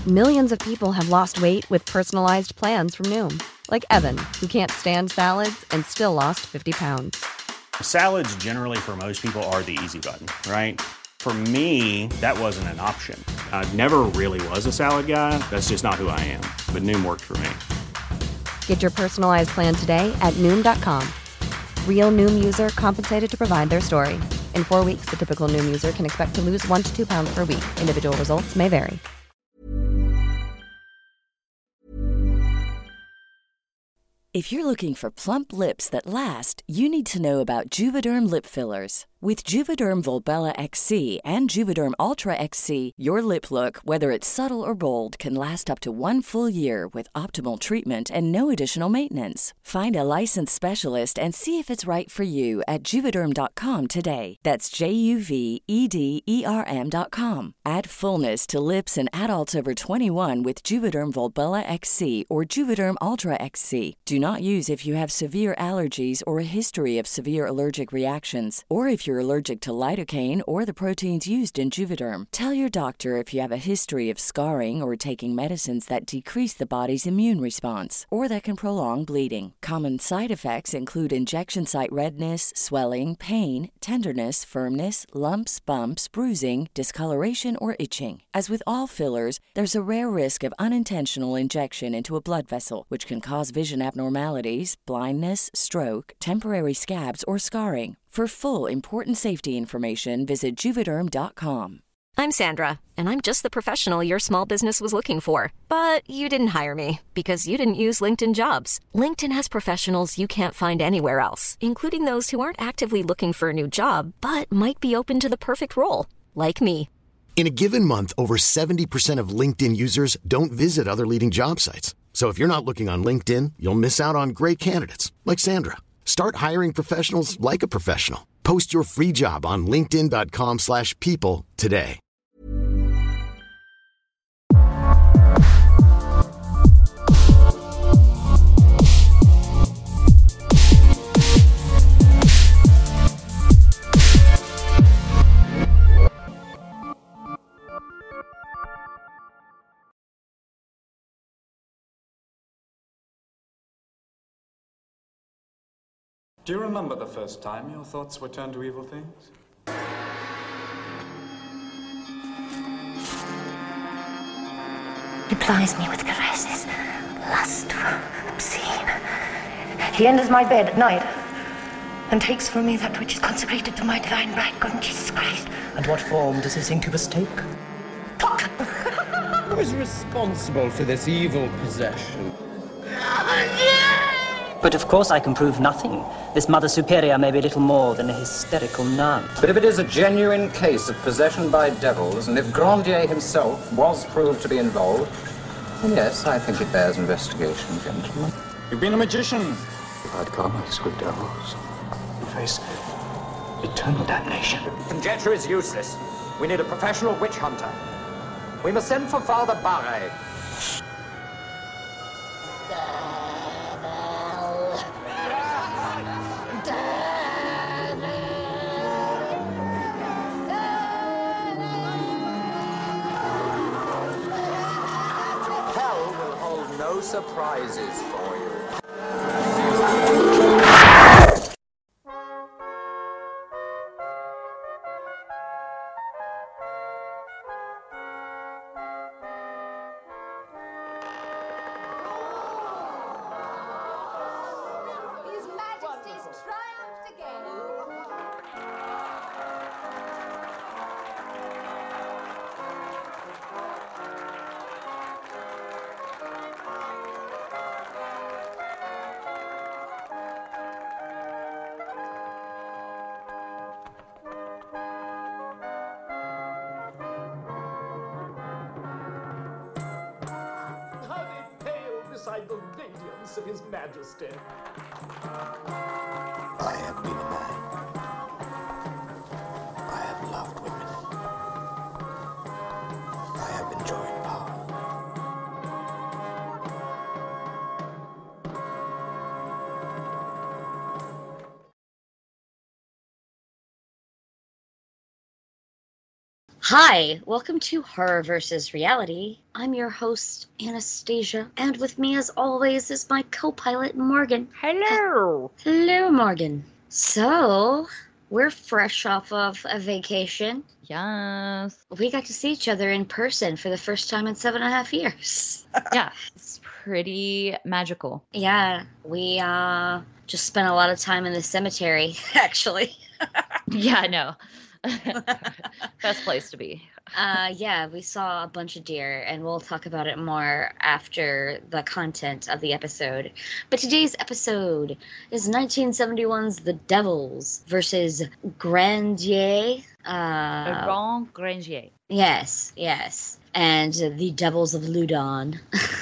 Millions of people have lost weight with personalized plans from Noom. Like Evan, who can't stand salads and still lost 50 pounds. Salads generally for most people are the easy button, right? For me, that wasn't an option. I never really was a salad guy. That's just not who I am. But Noom worked for me. Get your personalized plan today at Noom.com. Real Noom user compensated to provide their story. In 4 weeks, the typical Noom user can expect to lose 1 to 2 pounds per week. Individual results may vary. If you're looking for plump lips that last, you need to know about Juvederm lip fillers. With Juvederm Volbella XC and Juvederm Ultra XC, your lip look, whether it's subtle or bold, can last up to 1 full year with optimal treatment and no additional maintenance. Find a licensed specialist and see if it's right for you at Juvederm.com today. That's JUVEDERM.com. Add fullness to lips in adults over 21 with Juvederm Volbella XC or Juvederm Ultra XC. Do not use if you have severe allergies or a history of severe allergic reactions, or if you're allergic to lidocaine or the proteins used in Juvederm. Tell your doctor if you have a history of scarring or taking medicines that decrease the body's immune response or that can prolong bleeding. Common side effects include injection site redness, swelling, pain, tenderness, firmness, lumps, bumps, bruising, discoloration, or itching. As with all fillers, there's a rare risk of unintentional injection into a blood vessel, which can cause vision abnormalities, blindness, stroke, temporary scabs, or scarring. For full, important safety information, visit Juvederm.com. I'm Sandra, and I'm just the professional your small business was looking for. But you didn't hire me because you didn't use LinkedIn Jobs. LinkedIn has professionals you can't find anywhere else, including those who aren't actively looking for a new job, but might be open to the perfect role, like me. In a given month, over 70% of LinkedIn users don't visit other leading job sites. So if you're not looking on LinkedIn, you'll miss out on great candidates like Sandra. Start hiring professionals like a professional. Post your free job on linkedin.com/people today. Do you remember the first time your thoughts were turned to evil things? He plies me with caresses, lustful, obscene. He enters my bed at night and takes from me that which is consecrated to my divine bridegroom, Jesus Christ. And what form does this incubus take? Who is responsible for this evil possession? But of course I can prove nothing. This Mother Superior may be little more than a hysterical nun. But if it is a genuine case of possession by devils, and if Grandier himself was proved to be involved, then yes, I think it bears investigation, gentlemen. You've been a magician. I'd commerce with devils. You face eternal damnation. Conjecture is useless. We need a professional witch hunter. We must send for Father Barre. No surprises for you. His Majesty's triumphed again. Beside the radiance of His Majesty. I have been a man. I have loved women. I have enjoyed power. Hi, welcome to Horror vs. Reality. I'm your host, Anastasia, and with me as always is my co-pilot, Morgan. Hello! Hello, Morgan. So, we're fresh off of a vacation. Yes. We got to see each other in person for the first time in 7.5 years. Yeah, it's pretty magical. Yeah, we just spent a lot of time in the cemetery, actually. Yeah, no. Best place to be. Yeah, we saw a bunch of deer, and we'll talk about it more after the content of the episode. But today's episode is 1971's The Devils versus Grandier. Grand Grandier. Yes. And the Devils of Loudun.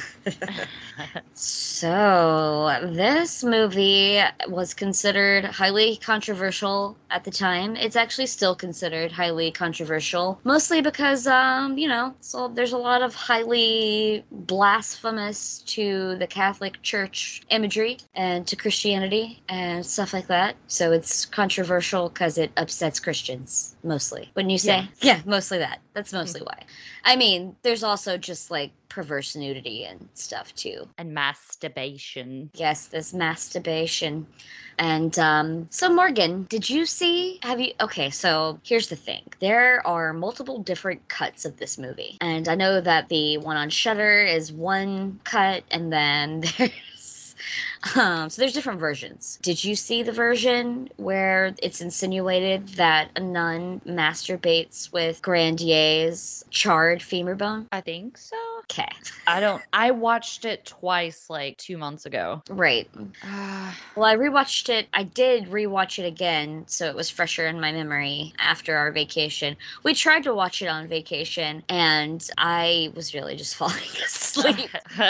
So, this movie was considered highly controversial at the time. It's actually still considered highly controversial, mostly because, so there's a lot of highly blasphemous to the Catholic Church imagery and to Christianity and stuff like that. So it's controversial because it upsets Christians, mostly. Wouldn't you say? Yeah, mostly that. That's mostly why. I mean, there's also just like perverse nudity and stuff too. And masturbation. Yes, there's masturbation. And so Morgan, okay, so here's the thing. There are multiple different cuts of this movie. And I know that the one on Shudder is one cut, and then so there's different versions. Did you see the version where it's insinuated that a nun masturbates with Grandier's charred femur bone? I think so. Okay. I watched it twice like 2 months ago. Right. Well, I rewatched it. I did rewatch it again, so it was fresher in my memory after our vacation. We tried to watch it on vacation, and I was really just falling asleep.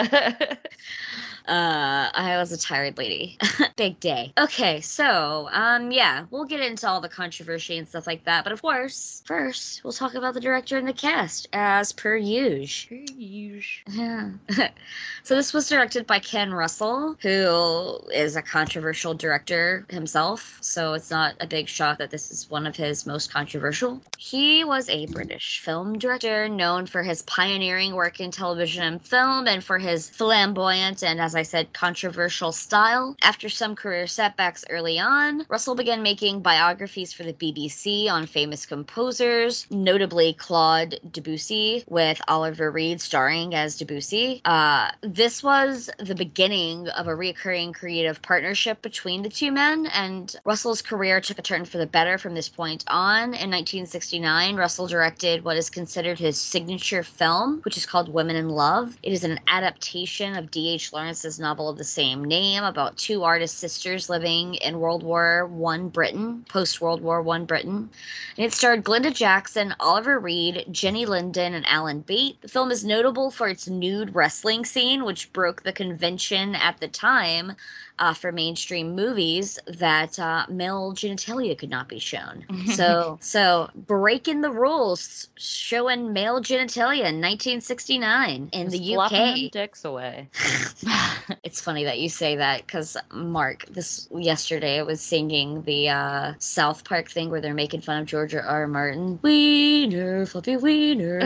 I was a tired lady. Big day. Okay, so, we'll get into all the controversy and stuff like that. But of course, first, we'll talk about the director and the cast, as per usual. Yeah. So this was directed by Ken Russell, who is a controversial director himself. So it's not a big shock that this is one of his most controversial. He was a British film director known for his pioneering work in television and film and for his flamboyant and, as I said, controversial style. After some career setbacks early on, Russell began making biographies for the BBC on famous composers, notably Claude Debussy, with Oliver Reed starring as Debussy. This was the beginning of a recurring creative partnership between the two men, and Russell's career took a turn for the better from this point on. In 1969, Russell directed what is considered his signature film, which is called Women in Love. It is an adaptation of D.H. Lawrence's novel of the same name about two artist sisters living in World War I Britain, post-World War I Britain. And it starred Glenda Jackson, Oliver Reed, Jenny Linden, and Alan Bate. The film is notable for its nude wrestling scene, which broke the convention at the time for mainstream movies that male genitalia could not be shown. So breaking the rules, showing male genitalia in 1969 in the UK. Flopping them dicks away. It's funny that you say that because Mark, yesterday I was singing the South Park thing where they're making fun of George R. Martin. Wiener, fluffy wiener.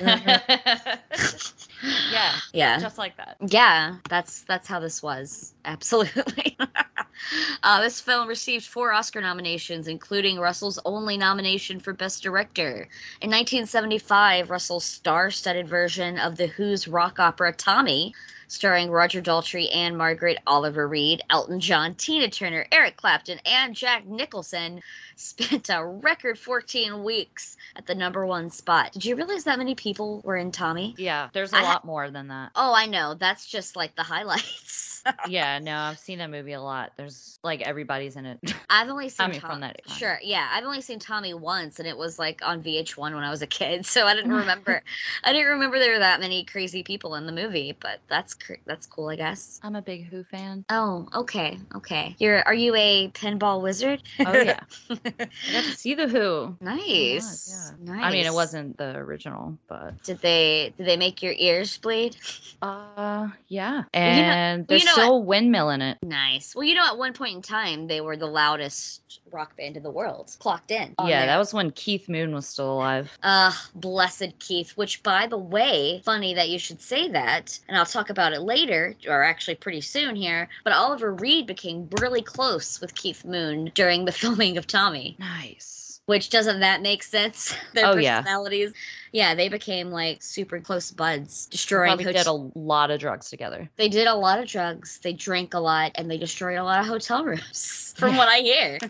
Yeah. Just like that. Yeah, that's how this was. Absolutely. This film received 4 Oscar nominations, including Russell's only nomination for Best Director. In 1975, Russell's star-studded version of The Who's rock opera Tommy, starring Roger Daltrey and Margaret Oliver Reed, Elton John, Tina Turner, Eric Clapton, and Jack Nicholson, spent a record 14 weeks at the #1 spot. Did you realize that many people were in Tommy? Yeah, there's a lot more than that. Oh, I know. That's just like the highlights. Yeah, no, I've seen that movie a lot. There's like everybody's in it. I've only seen Tommy from that time. Sure, yeah, I've only seen Tommy once, and it was like on VH1 when I was a kid, so I didn't remember. I didn't remember there were that many crazy people in the movie, but that's cool, I guess. I'm a big Who fan. Oh, okay. Are you a pinball wizard? Oh yeah, I got to see the Who. Nice. Yeah. Nice. I mean, it wasn't the original, but did they make your ears bleed? Yeah, and there's still a windmill in it. Nice. Well, at one point point in time, they were the loudest rock band in the world. Clocked in. Yeah, that was when Keith Moon was still alive. Blessed Keith, which, by the way, funny that you should say that, and I'll talk about it later, or actually pretty soon here, but Oliver Reed became really close with Keith Moon during the filming of Tommy. Nice. Which, doesn't that make sense? Their personalities. Yeah. Yeah, they became like super close buds, destroying. Probably did a lot of drugs together. They did a lot of drugs. They drank a lot, and they destroyed a lot of hotel rooms, from what I hear.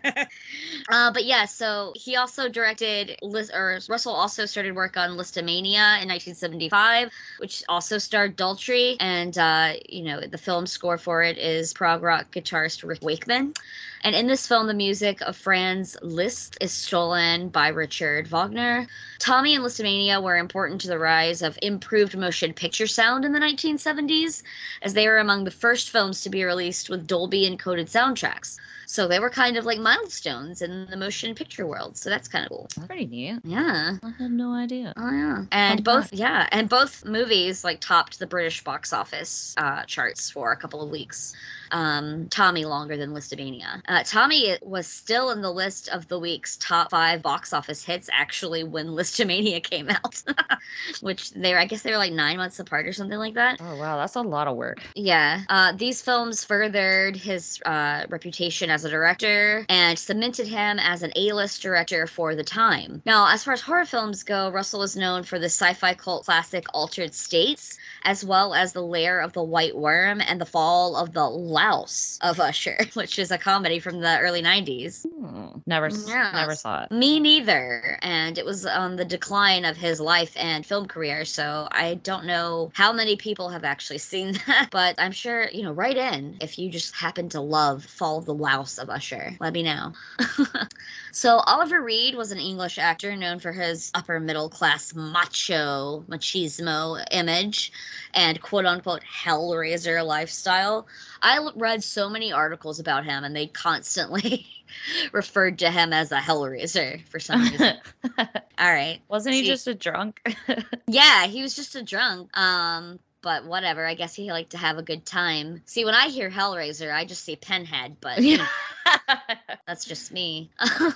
But yeah, so he also directed, Russell also started work on Listomania in 1975, which also starred Daltrey, and the film score for it is prog rock guitarist Rick Wakeman. And in this film, the music of Franz Liszt is stolen by Richard Wagner. Tommy and Listomania were important to the rise of improved motion picture sound in the 1970s, as they were among the first films to be released with Dolby encoded soundtracks. So they were kind of like milestones in the motion picture world. So that's kind of cool. That's pretty neat. Yeah. I had no idea. Oh, yeah. And both movies like topped the British box office charts for a couple of weeks. Tommy longer than Listomania. Tommy was still in the list of the week's top 5 box office hits actually when Listomania came out, which I guess they were like 9 months apart or something like that. Oh wow, that's a lot of work. Yeah. These films furthered his reputation as a director and cemented him as an A-list director for the time. Now, as far as horror films go, Russell is known for the sci-fi cult classic Altered States, as well as The Lair of the White Worm and The Fall of the Louse of Usher, which is a comedy from the early 90s. Never saw it. Me neither. And it was on the decline of his life and film career, so I don't know how many people have actually seen that, but I'm sure, write in if you just happen to love Fall of the Louse of Usher. Let me know. So Oliver Reed was an English actor known for his upper middle class machismo image and quote-unquote Hellraiser lifestyle. I read so many articles about him, and they constantly referred to him as a Hellraiser for some reason. All right. Wasn't he just a drunk? Yeah, he was just a drunk. But whatever, I guess he liked to have a good time. See, when I hear Hellraiser, I just see Pinhead, but that's just me.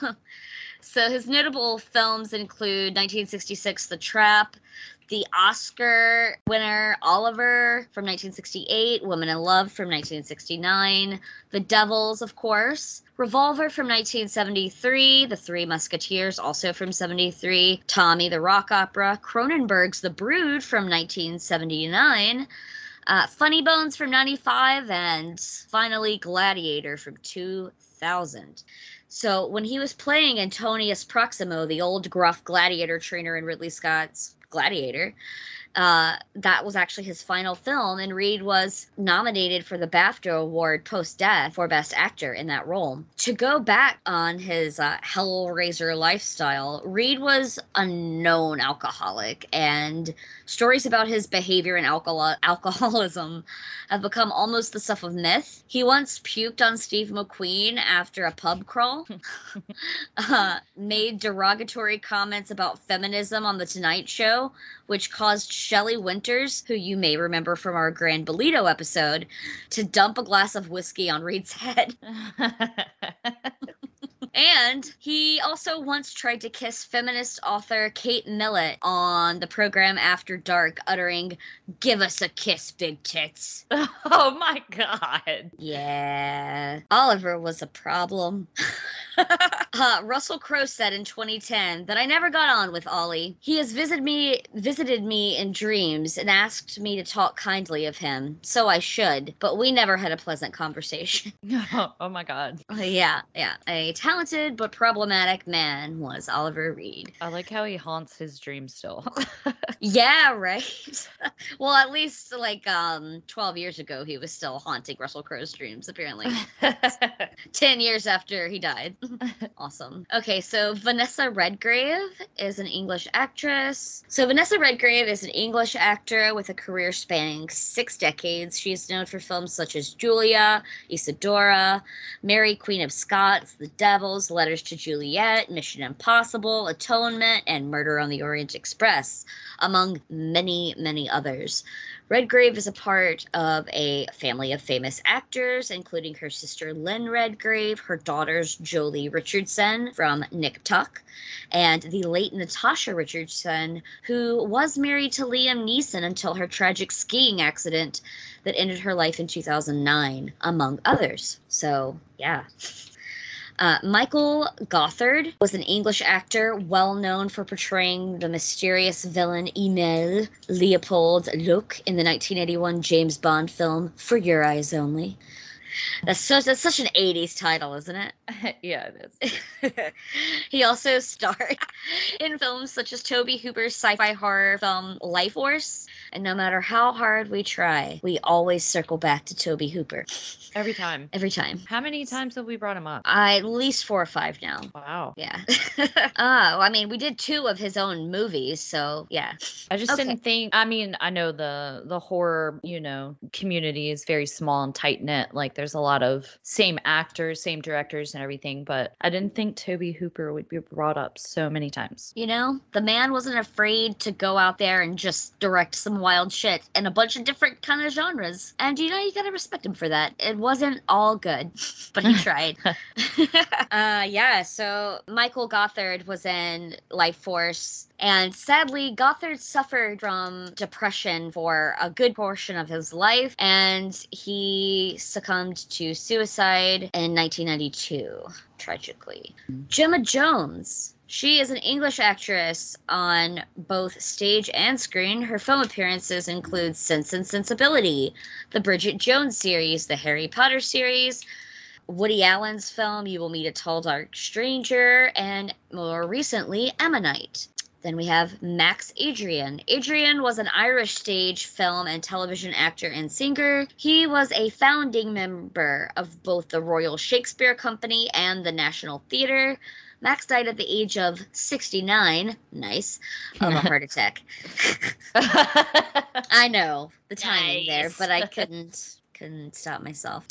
So his notable films include 1966, The Trap, the Oscar winner Oliver from 1968, Woman in Love from 1969, The Devils, of course, Revolver from 1973, The Three Musketeers, also from 73, Tommy the Rock Opera, Cronenberg's The Brood from 1979, Funny Bones from 95, and finally Gladiator from 2000. So when he was playing Antonius Proximo, the old gruff gladiator trainer in Ridley Scott's Gladiator, that was actually his final film, and Reed was nominated for the BAFTA Award post-death for Best Actor in that role. To go back on his Hellraiser lifestyle, Reed was a known alcoholic, and stories about his behavior and alcoholism have become almost the stuff of myth. He once puked on Steve McQueen after a pub crawl, made derogatory comments about feminism on The Tonight Show, which caused Shelley Winters, who you may remember from our Gran Bolito episode, to dump a glass of whiskey on Reed's head. And he also once tried to kiss feminist author Kate Millett on the program After Dark, uttering, "Give us a kiss, big tits." Oh my God. Yeah. Oliver was a problem. Russell Crowe said in 2010 that I never got on with Ollie. He has visited me in dreams and asked me to talk kindly of him, so I should, but we never had a pleasant conversation. Oh my God. Yeah. A talented but problematic man was Oliver Reed. I like how he haunts his dreams still. Yeah, right. Well, at least 12 years ago, he was still haunting Russell Crowe's dreams, apparently. 10 years after he died. Awesome. Okay, so Vanessa Redgrave is an English actress. So Vanessa Redgrave is an English actor with a career spanning 6 decades. She is known for films such as Julia, Isadora, Mary, Queen of Scots, The Devil, Files, Letters to Juliet, Mission Impossible, Atonement, and Murder on the Orient Express, among many, many others. Redgrave is a part of a family of famous actors, including her sister Lynn Redgrave, her daughters Jolie Richardson from Nick Tuck, and the late Natasha Richardson, who was married to Liam Neeson until her tragic skiing accident that ended her life in 2009, among others. So, yeah. Michael Gothard was an English actor well known for portraying the mysterious villain Emil Leopold Luck in the 1981 James Bond film For Your Eyes Only. That's such an 80s title, isn't it? Yeah, it is. He also starred in films such as Tobe Hooper's sci-fi horror film Life Force. And no matter how hard we try, we always circle back to Tobe Hooper. Every time. Every time. How many times have we brought him up? At least 4 or 5 now. Wow. Yeah. Well, I mean, we did 2 of his own movies, so yeah. I just didn't think, I mean, I know the horror, community is very small and tight-knit. Like, there's a lot of same actors, same directors and everything, but I didn't think Tobe Hooper would be brought up so many times. The man wasn't afraid to go out there and just direct some wild shit in a bunch of different kind of genres. And, you gotta respect him for that. It wasn't all good, but he tried. So Michael Gothard was in Life Force. And sadly, Gothard suffered from depression for a good portion of his life, and he succumbed to suicide in 1992, tragically. Gemma Jones. She is an English actress on both stage and screen. Her film appearances include Sense and Sensibility, the Bridget Jones series, the Harry Potter series, Woody Allen's film You Will Meet a Tall Dark Stranger, and more recently, Ammonite. Then we have Max Adrian. Adrian was an Irish stage, film, and television actor and singer. He was a founding member of both the Royal Shakespeare Company and the National Theatre. Max died at the age of 69, nice, of a heart attack. I know, the timing there, but I couldn't stop myself.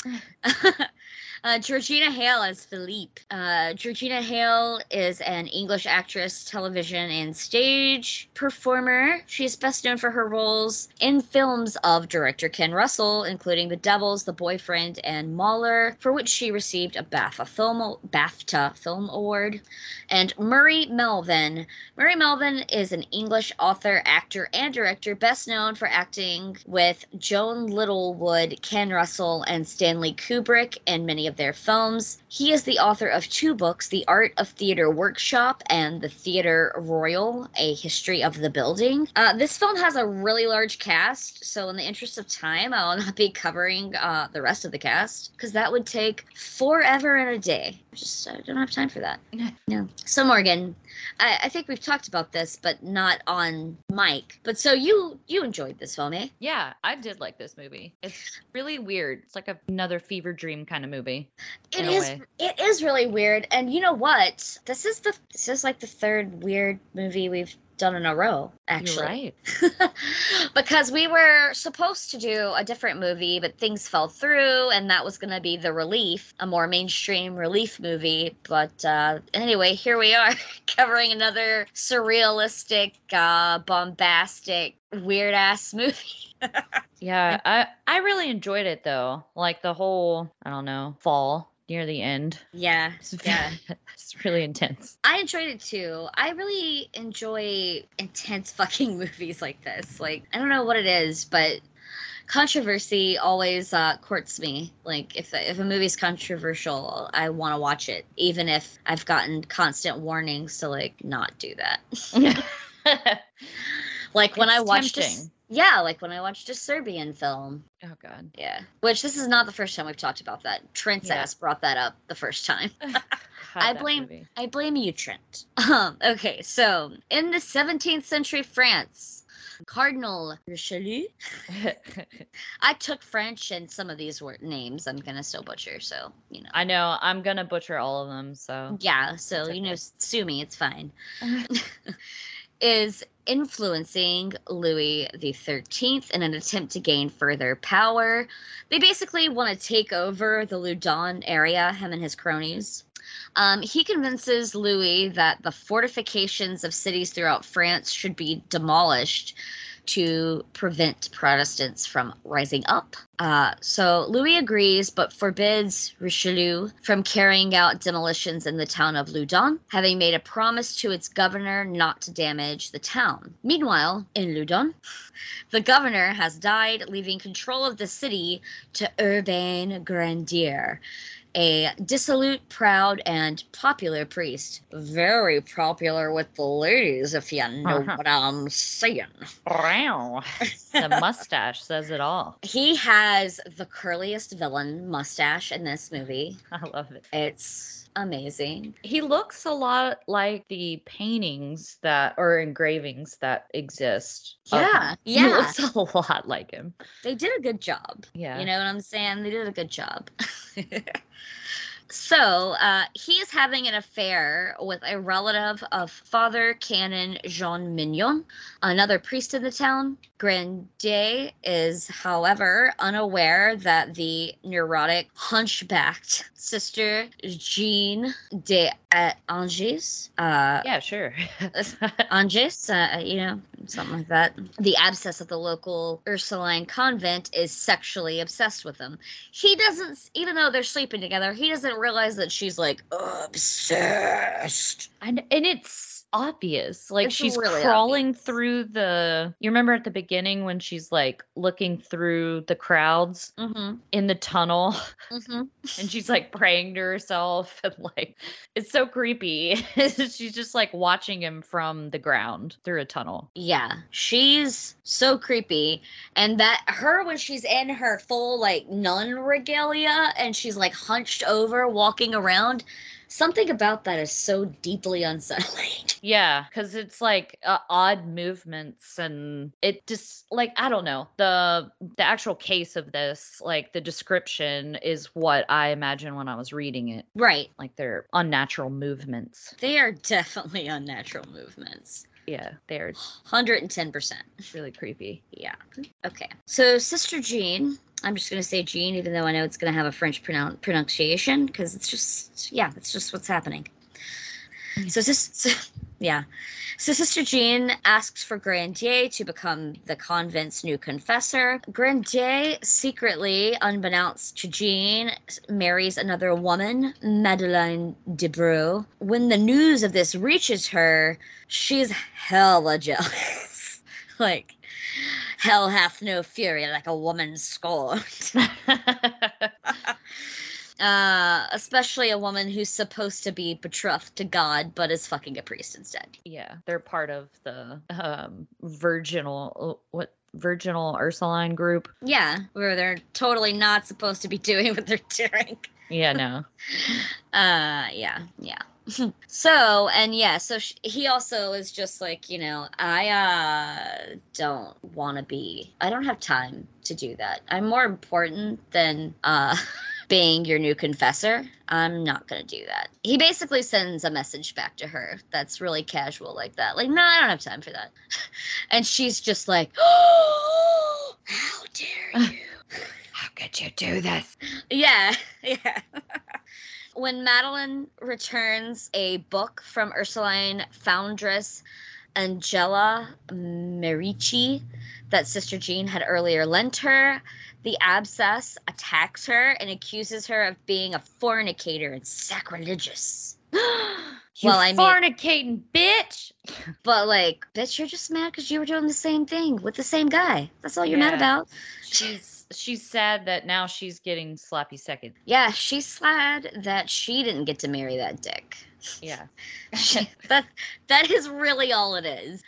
Georgina Hale as Philippe. Georgina Hale is an English actress, television, and stage performer. She is best known for her roles in films of director Ken Russell, including The Devils, The Boyfriend, and Mahler, for which she received a BAFTA Film Award. And Murray Melvin. Murray Melvin is an English author, actor, and director, best known for acting with Joan Littlewood, Ken Russell, and Stanley Kubrick in many of their films. He is the author of 2 books, The Art of Theater Workshop and The Theater Royal, A History of the Building. This film has a really large cast, so in the interest of time, I will not be covering the rest of the cast, because that would take forever and a day. I don't have time for that. No. So Morgan, I think we've talked about this, but not on mic. But so you enjoyed this film, eh? Yeah, I did like this movie. It's really weird. It's like another fever dream kind of movie. It is really weird. And you know what? This is like the 3rd weird movie we've done in a row, actually. You're right. Because we were supposed to do a different movie, but things fell through, and that was going to be The Relief, a more mainstream relief movie. But anyway, here we are, covering another surrealistic, bombastic, weird-ass movie. Yeah, I really enjoyed it, though. Like the whole, I don't know, fall near the end. Yeah. It's really intense. I enjoyed it too. I really enjoy intense fucking movies like this. Like, I don't know what it is, but controversy always courts me. Like, if a movie's controversial, I want to watch it, even if I've gotten constant warnings to, like, not do that. Like when I watched like when I watched a Serbian film. Oh God. Yeah. Which this is not the first time we've talked about that. Trent's ass brought that up the first time. I blame you, Trent. Okay, so in the 17th century France, Cardinal Richelieu. I took French, and some of these names I'm gonna still butcher, so I know I'm gonna butcher all of them, so yeah, so okay. Sue me, it's fine. Is influencing Louis XIII in an attempt to gain further power. They basically want to take over the Loudun area, him and his cronies. He convinces Louis that the fortifications of cities throughout France should be demolished to prevent Protestants from rising up. So Louis agrees, but forbids Richelieu from carrying out demolitions in the town of Loudun, having made a promise to its governor not to damage the town. Meanwhile, in Loudun, the governor has died, leaving control of the city to Urbain Grandier, a dissolute, proud, and popular priest. Very popular with the ladies, if you know what I'm saying. Wow. The mustache says it all. He has the curliest villain mustache in this movie. I love it. It's amazing. He looks a lot like the paintings that or engravings that exist. Yeah. He looks a lot like him. They did a good job. Yeah. You know what I'm saying? They did a good job. So, he is having an affair with a relative of Father Canon Jean Mignon, another priest in the town. Grandier is, however, unaware that the neurotic, hunchbacked sister Jean de Angers, yeah, sure. Angers, you know, something like that. The abscess of the local Ursuline convent is sexually obsessed with him. He doesn't, even though they're sleeping together, he doesn't realize that she's like obsessed. And it's obvious. Like It's she's really crawling through the you remember at the beginning when she's like looking through the crowds in the tunnel and she's like praying to herself and like it's so creepy. She's just like watching him from the ground through a tunnel. Yeah, she's so creepy. And that her when she's in her full like nun regalia and she's like hunched over walking around, something about that is so deeply unsettling. Yeah, because it's like odd movements and it just like I don't know, the actual case of this, like the description is what I imagine when I was reading it. Right. Like they're unnatural movements. They are definitely unnatural movements. Yeah, they're 110%. Really creepy. Yeah. Okay. So Sister Jean, I'm just going to say Jean, even though I know it's going to have a French pronunciation, because it's just, yeah, it's just what's happening. So Sister Jean asks for Grandier to become the convent's new confessor. Grandier secretly, unbeknownst to Jean, marries another woman, Madeleine Debreu. When the news of this reaches her, she's hella jealous. Like, hell hath no fury like a woman scorned. Especially a woman who's supposed to be betrothed to God, but is fucking a priest instead. Yeah, they're part of the virginal Ursuline group. Yeah, where they're totally not supposed to be doing what they're doing. Yeah, no. Yeah. So he also is just like, you know, I don't have time to do that. I'm more important than being your new confessor. I'm not gonna do that. He basically sends a message back to her that's really casual like that. Like, no, I don't have time for that. And she's just like, oh, how dare you? How could you do this? Yeah. When Madeline returns a book from Ursuline foundress Angela Merici that Sister Jean had earlier lent her, the abscess attacks her and accuses her of being a fornicator and sacrilegious. Fornicating bitch! But like, bitch, you're just mad because you were doing the same thing with the same guy. That's all you're mad about. She's sad that now she's getting sloppy second. Yeah, she's sad that she didn't get to marry that dick. Yeah. That is really all it is.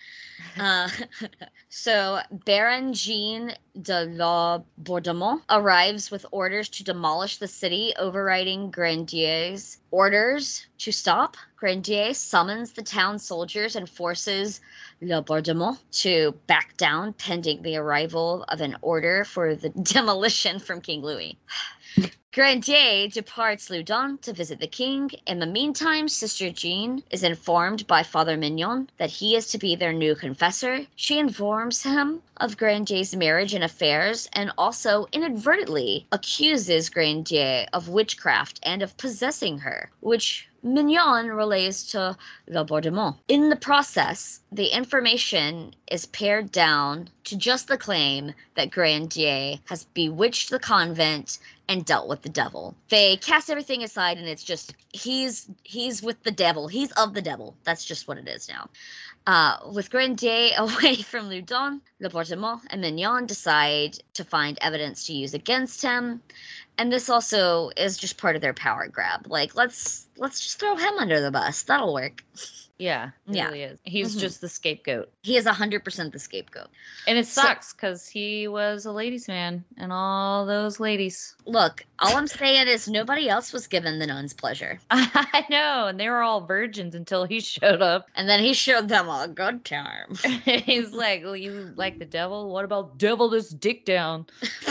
So Baron Jean de la Bourdemont arrives with orders to demolish the city, overriding Grandier's orders to stop. Grandier summons the town soldiers and forces La Bourdemont to back down pending the arrival of an order for the demolition from King Louis. Grandier departs Loudun to visit the king. In the meantime, Sister Jean is informed by Father Mignon that he is to be their new confessor. She informs him of Grandier's marriage and affairs and also inadvertently accuses Grandier of witchcraft and of possessing her, which Mignon relays to Laubordemont. In the process, the information is pared down to just the claim that Grandier has bewitched the convent and dealt with the devil. They cast everything aside, and it's just, he's with the devil. He's of the devil. That's just what it is now. With Grandier away from Loudun, Laubordemont and Mignon decide to find evidence to use against him. And this also is just part of their power grab. Like, let's just throw him under the bus. That'll work. Yeah, it really is. He's just the scapegoat. He is 100% the scapegoat. And it sucks because he was a ladies' man and all those ladies. Look, all I'm saying is nobody else was given the nuns pleasure. I know, and they were all virgins until he showed up. And then he showed them a good time. He's like, well, you like the devil? What about devil this dick down?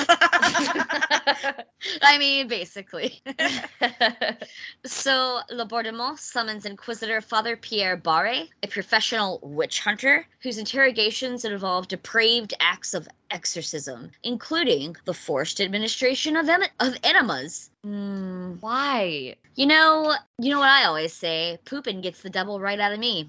I mean, basically. So, Laubordemont summons Inquisitor Father Pierre Barre, a professional witch hunter whose interrogations involve depraved acts of exorcism, including the forced administration of enemas. Why? You know what I always say, pooping gets the devil right out of me.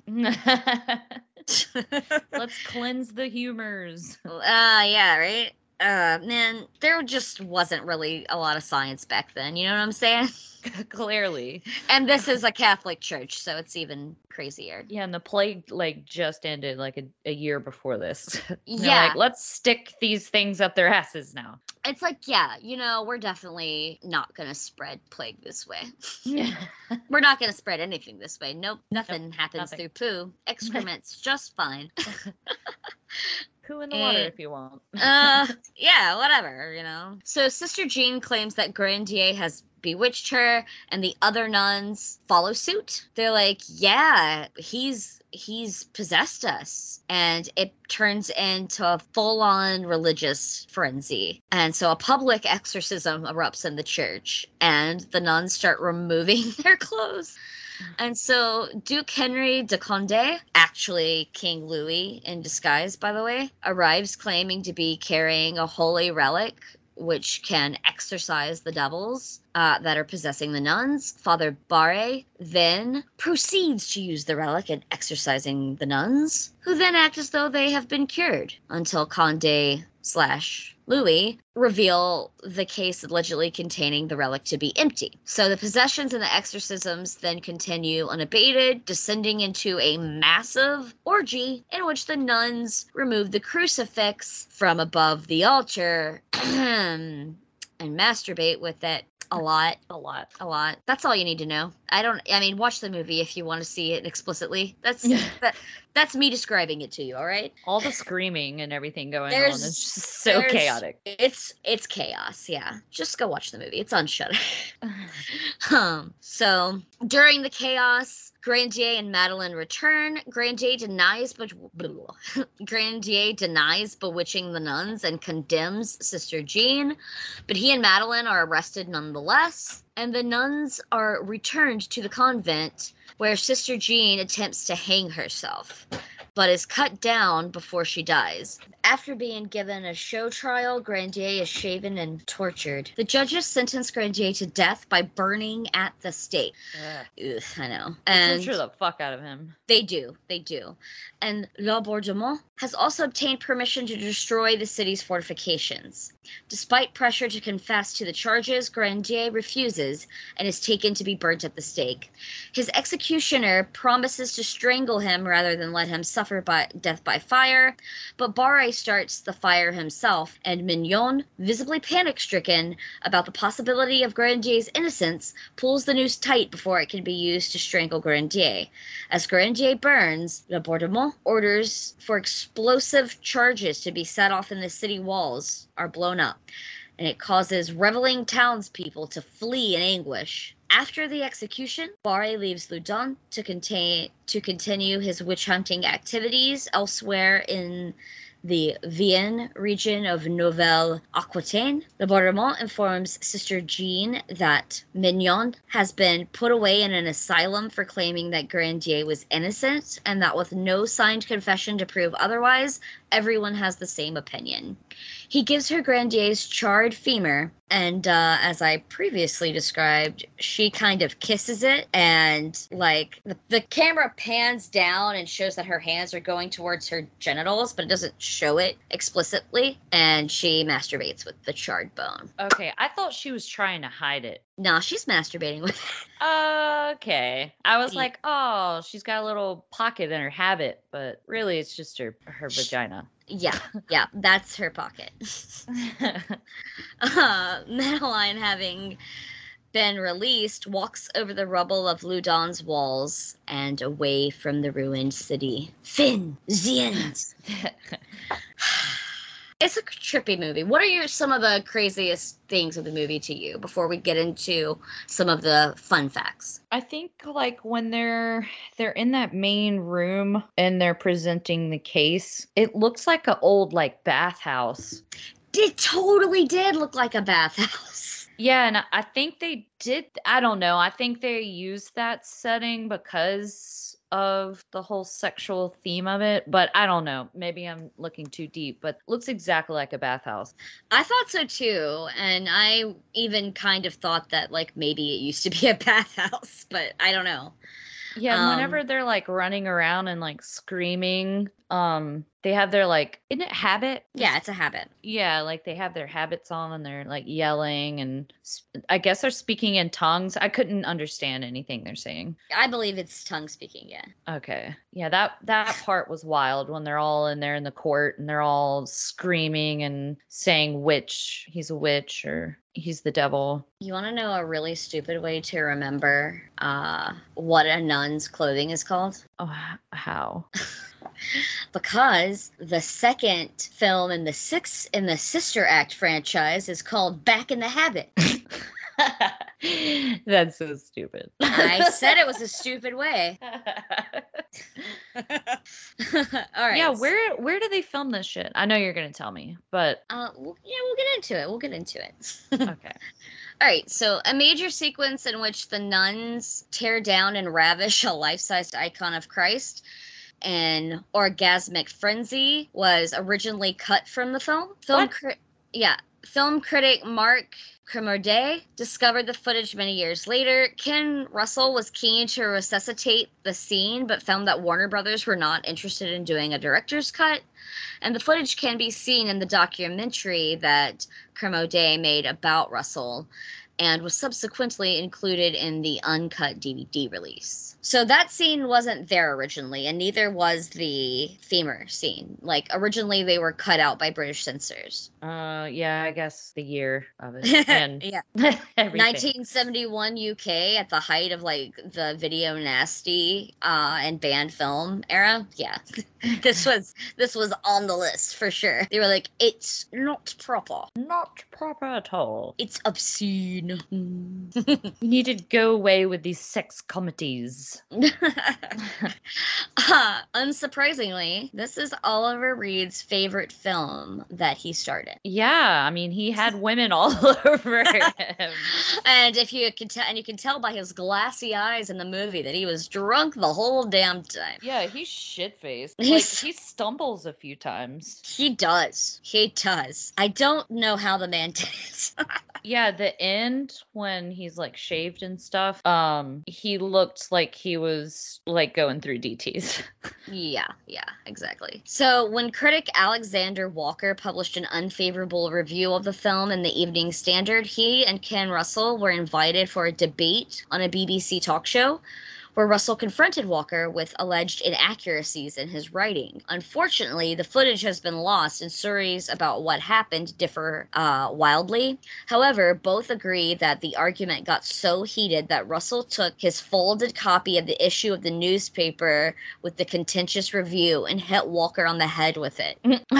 Let's cleanse the humors. Yeah, right? Man, there just wasn't really a lot of science back then, you know what I'm saying? Clearly. And this is a Catholic church, so it's even crazier. Yeah, and the plague just ended a year before this. Yeah. Like, let's stick these things up their asses now. It's like, yeah, we're definitely not going to spread plague this way. Yeah. We're not going to spread anything this way. Nope, nothing happens through poo. Excrement's just fine. Poo in the water if you want. Yeah, whatever, So Sister Jean claims that Grandier has bewitched her, and the other nuns follow suit. They're like, yeah, he's possessed us. And it turns into a full-on religious frenzy. And so a public exorcism erupts in the church, and the nuns start removing their clothes. And so Duke Henry de Condé, actually King Louis in disguise, by the way, arrives claiming to be carrying a holy relic which can exorcise the devils that are possessing the nuns. Father Barre then proceeds to use the relic in exorcising the nuns, who then act as though they have been cured, until Condé/Louis reveal the case allegedly containing the relic to be empty. So the possessions and the exorcisms then continue unabated, descending into a massive orgy in which the nuns remove the crucifix from above the altar and masturbate with it. A lot. That's all you need to know. Watch the movie if you want to see it explicitly. That's me describing it to you, all right? All the screaming and everything going on is just so chaotic. It's chaos, yeah. Just go watch the movie. It's on Shudder. So, during the chaos, Grandier and Madeleine return. Grandier denies bewitching the nuns and condemns Sister Jean, but he and Madeleine are arrested nonetheless, and the nuns are returned to the convent, where Sister Jean attempts to hang herself, but is cut down before she dies. After being given a show trial, Grandier is shaven and tortured. The judges sentence Grandier to death by burning at the stake. Ugh, I know. And torture the fuck out of him. They do. And Laubordemont has also obtained permission to destroy the city's fortifications. Despite pressure to confess to the charges, Grandier refuses and is taken to be burnt at the stake. His executioner promises to strangle him rather than let him suffer death by fire, but Barre starts the fire himself, and Mignon, visibly panic-stricken about the possibility of Grandier's innocence, pulls the noose tight before it can be used to strangle Grandier. As Grandier burns, Laubordemont orders for explosive charges to be set off in the city walls are blown up, and it causes reveling townspeople to flee in anguish. After the execution, Barre leaves Loudun to continue his witch-hunting activities elsewhere in the Vienne region of Nouvelle-Aquitaine. Laubordemont informs Sister Jean that Mignon has been put away in an asylum for claiming that Grandier was innocent, and that with no signed confession to prove otherwise, everyone has the same opinion. He gives her Grandier's charred femur And as I previously described, she kind of kisses it, and like the camera pans down and shows that her hands are going towards her genitals, but it doesn't show it explicitly, and she masturbates with the charred bone. Okay, I thought she was trying to hide it. No, she's masturbating with it. Okay. I was like, oh, she's got a little pocket in her habit, but really it's just her vagina. Yeah, that's her pocket. Madeline, having been released, walks over the rubble of Loudun's walls and away from the ruined city. Fin, the end. It's a trippy movie. What are some of the craziest things of the movie to you before we get into some of the fun facts? I think like when they're in that main room and they're presenting the case, it looks like an old like bathhouse. It totally did look like a bathhouse. Yeah, and I think they did. I don't know. I think they used that setting because of the whole sexual theme of it, but I don't know. Maybe I'm looking too deep, but looks exactly like a bathhouse. I thought so too, and I even kind of thought that like maybe it used to be a bathhouse, but I don't know. Yeah, whenever they're like running around and like screaming, they have their like, isn't it habit? Yeah, it's a habit. Yeah, like they have their habits on and they're like yelling and I guess they're speaking in tongues. I couldn't understand anything they're saying. I believe it's tongue speaking, yeah. Okay. Yeah, that part was wild when they're all in there in the court and they're all screaming and saying witch, he's a witch or he's the devil. You want to know a really stupid way to remember what a nun's clothing is called? Oh, how? Because the second film in the Sister Act franchise is called Back in the Habit. That's so stupid. I said it was a stupid way. All right. Yeah, where do they film this shit? I know you're gonna tell me, but we'll get into it. We'll get into it. Okay. All right, so a major sequence in which the nuns tear down and ravish a life-sized icon of Christ in orgasmic frenzy was originally cut from the film. Film critic Mark Kermode discovered the footage many years later. Ken Russell was keen to resuscitate the scene, but found that Warner Brothers were not interested in doing a director's cut. And the footage can be seen in the documentary that Kermode made about Russell and was subsequently included in the uncut DVD release. So that scene wasn't there originally, and neither was the femur scene. Like, originally they were cut out by British censors. Yeah, I guess the year of it. And yeah. everything. 1971 UK at the height of, like, the video nasty and banned film era. Yeah. This was on the list for sure. They were like, it's not proper. Not proper at all. It's obscene. You need to go away with these sex comedies. Unsurprisingly, this is Oliver Reed's favorite film that he started. Yeah, I mean, he had women all over him. And if you can tell, and you can tell by his glassy eyes in the movie that he was drunk the whole damn time. Yeah, he's shit-faced. Like, he stumbles a few times. He does. I don't know how the man did it. Yeah, the end when he's like shaved and stuff, he looked like he was like going through DTs. Yeah, exactly. So when critic Alexander Walker published an unfavorable review of the film in the Evening Standard, he and Ken Russell were invited for a debate on a BBC talk show, where Russell confronted Walker with alleged inaccuracies in his writing. Unfortunately, the footage has been lost and stories about what happened differ wildly. However, both agree that the argument got so heated that Russell took his folded copy of the issue of the newspaper with the contentious review and hit Walker on the head with it.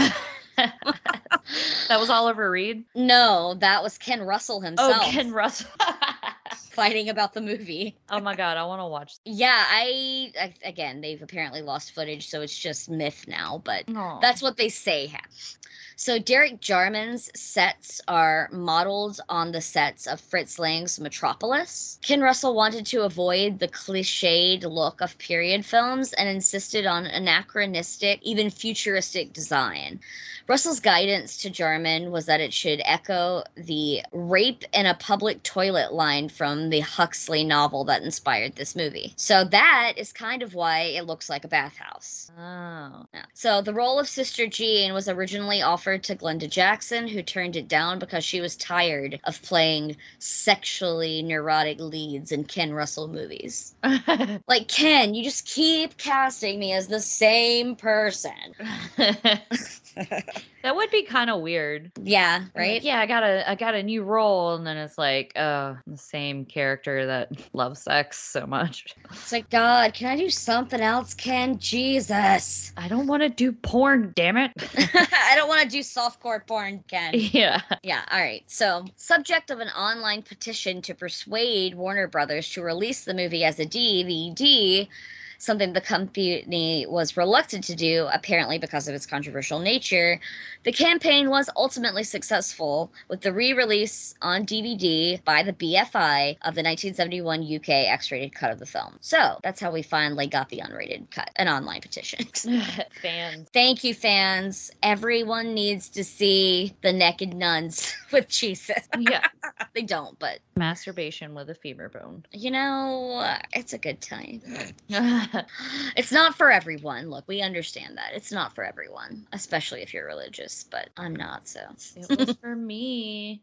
That was Oliver Reed? No, that was Ken Russell himself. Oh, Ken Russell. Fighting about the movie. Oh my god, I want to watch. Yeah, I again, they've apparently lost footage, so it's just myth now, but that's what they say happened. So Derek Jarman's sets are modeled on the sets of Fritz Lang's Metropolis. Ken Russell wanted to avoid the cliched look of period films and insisted on anachronistic, even futuristic design. Russell's guidance to Jarman was that it should echo the rape in a public toilet line from the Huxley novel that inspired this movie. So that is kind of why it looks like a bathhouse. Oh. Yeah. So the role of Sister Jean was originally offered to Glenda Jackson, who turned it down because she was tired of playing sexually neurotic leads in Ken Russell movies. Like, Ken, you just keep casting me as the same person. That would be kind of weird. Yeah, right? Like, yeah, I got a new role, and then it's like, the same character that loves sex so much. It's like, God, can I do something else, Ken? Jesus. I don't want to do porn, damn it. I don't want to do softcore porn, Ken. Yeah. Yeah, all right. So, subject of an online petition to persuade Warner Brothers to release the movie as a DVD, something the company was reluctant to do, apparently because of its controversial nature. The campaign was ultimately successful, with the re-release on DVD by the BFI of the 1971 UK X-rated cut of the film. So, that's how we finally got the unrated cut, an online petition. Fans. Thank you, fans. Everyone needs to see the naked nuns with Jesus. Yeah. They don't, but... Masturbation with a femur bone. You know, it's a good time. It's not for everyone. Look, we understand that. It's not for everyone, especially if you're religious, but I'm not, so. It was for me.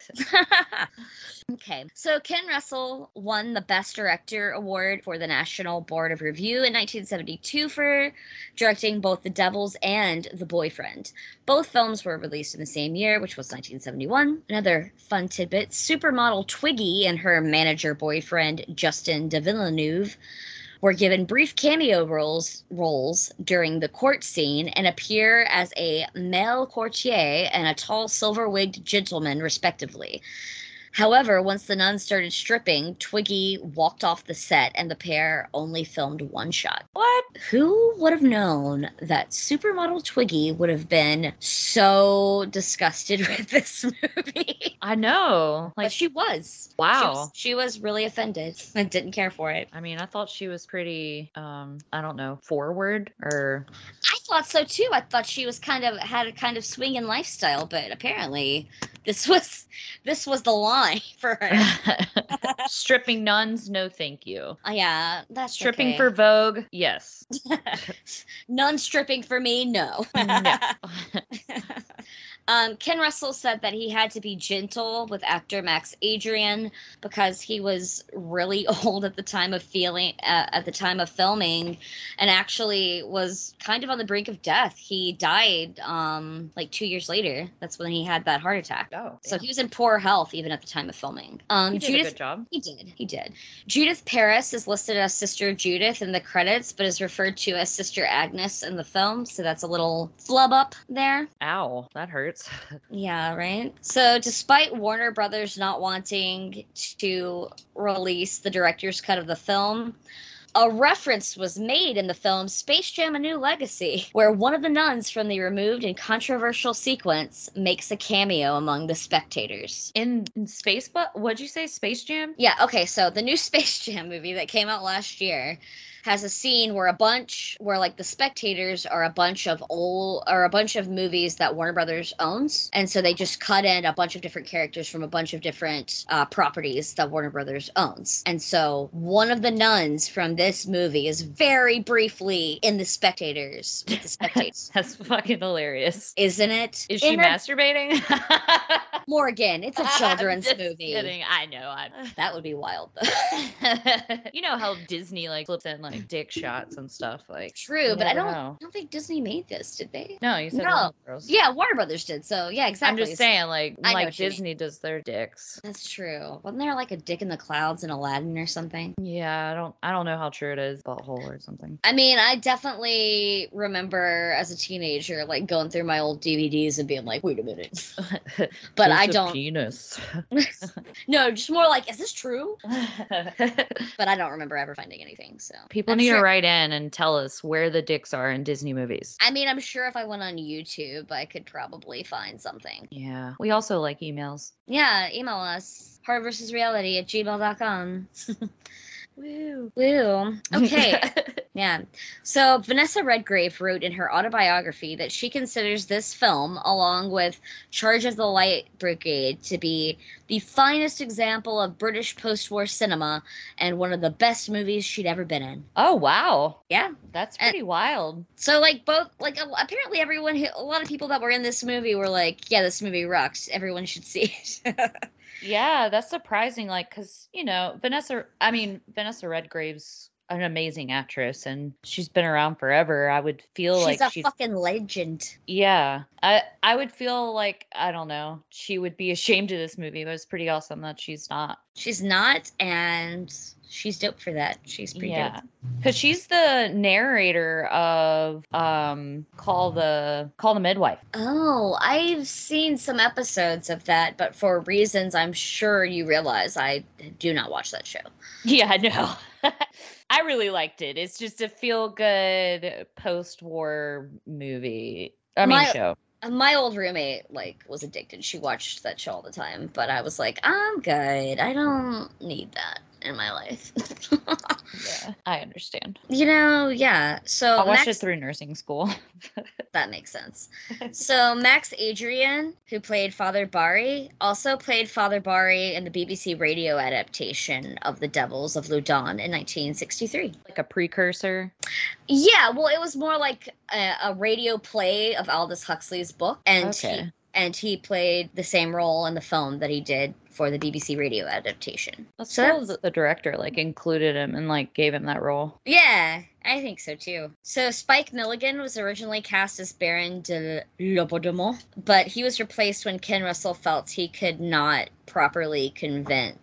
Okay, so Ken Russell won the Best Director Award for the National Board of Review in 1972 for directing both The Devils and The Boyfriend. Both films were released in the same year, which was 1971. Another fun tidbit, supermodel Twiggy and her manager boyfriend, Justin de Villeneuve, were given brief cameo roles during the court scene and appear as a male courtier and a tall silver-wigged gentleman, respectively. However, once the nuns started stripping, Twiggy walked off the set and the pair only filmed one shot. What? Who would have known that supermodel Twiggy would have been so disgusted with this movie? I know. Like, but she was. Wow. She was really offended and didn't care for it. I mean, I thought she was pretty, I don't know, forward or... I thought so too. I thought she was had a kind of swinging lifestyle, but apparently this was the line for her. Stripping nuns, no thank you. Yeah, that's stripping okay. for Vogue, yes. Nun stripping for me, no. No. Ken Russell said that he had to be gentle with actor Max Adrian because he was really old at the time of filming, and actually was kind of on the brink of death. He died like 2 years later. That's when he had that heart attack. Oh, so he was in poor health even at the time of filming. He did a good job. He did. Judith Paris is listed as Sister Judith in the credits, but is referred to as Sister Agnes in the film. So that's a little flub up there. Ow, that hurts. Yeah, right? So despite Warner Brothers not wanting to release the director's cut of the film, a reference was made in the film Space Jam: A New Legacy, where one of the nuns from the removed and controversial sequence makes a cameo among the spectators. In Space, but what'd you say, Space Jam? Yeah, okay, so the new Space Jam movie that came out last year has a scene where like the spectators are a bunch of movies that Warner Brothers owns, and so they just cut in a bunch of different characters from a bunch of different properties that Warner Brothers owns. And so one of the nuns from this movie is very briefly in the spectators with the spectators. That's fucking hilarious, isn't it? Is she masturbating? Morgan, it's a children's movie. Kidding. I know. That would be wild though. You know how Disney like flips in like dick shots and stuff, like. True, but I don't think Disney made this, did they? No, you said no. Warner Bros. Yeah, Warner Brothers did. So yeah, exactly. I'm just saying, like Disney mean. does their dicks. That's true. Wasn't there like a dick in the clouds in Aladdin or something? Yeah, I don't know how true it is. Butthole or something. I mean, I definitely remember as a teenager like going through my old DVDs and being like, wait a minute. But I don't. Penis. No, just more like, is this true? But I don't remember ever finding anything. So people need to write in and tell us where the dicks are in Disney movies. I mean, I'm sure if I went on YouTube, I could probably find something. Yeah. We also like emails. Yeah, email us. horrorversusreality@gmail.com. Woo. Woo. Okay. Yeah. So Vanessa Redgrave wrote in her autobiography that she considers this film, along with Charge of the Light Brigade, to be the finest example of British post-war cinema and one of the best movies she'd ever been in. Oh, wow. Yeah. That's pretty wild. So, like, apparently everyone, a lot of people that were in this movie were like, yeah, this movie rocks. Everyone should see it. Yeah, that's surprising. Like, because, Vanessa Redgrave's an amazing actress and she's been around forever. I would feel she's like a fucking legend. Yeah. I would feel like, I don't know, she would be ashamed of this movie, but it's pretty awesome that she's not. She's not, and she's dope for that. She's pretty dope. Because she's the narrator of Call the Midwife. Oh, I've seen some episodes of that, but for reasons I'm sure you realize, I do not watch that show. Yeah, I know. I really liked it. It's just a feel-good post-war movie. Show. My old roommate, was addicted. She watched that show all the time, but I was like, I'm good. I don't need that in my life. Yeah, I understand. Yeah. So I watched it through nursing school. That makes sense. So Max Adrian, who played Father Barry, also played Father Barry in the BBC radio adaptation of The Devils of Loudun in 1963. Like a precursor? Yeah, well, it was more like a radio play of Aldous Huxley's book, and he played the same role in the film that he did for the BBC radio adaptation. That's cool that the director included him and gave him that role. Yeah, I think so too. So Spike Milligan was originally cast as Baron de Laubardemont, but he was replaced when Ken Russell felt he could not properly convince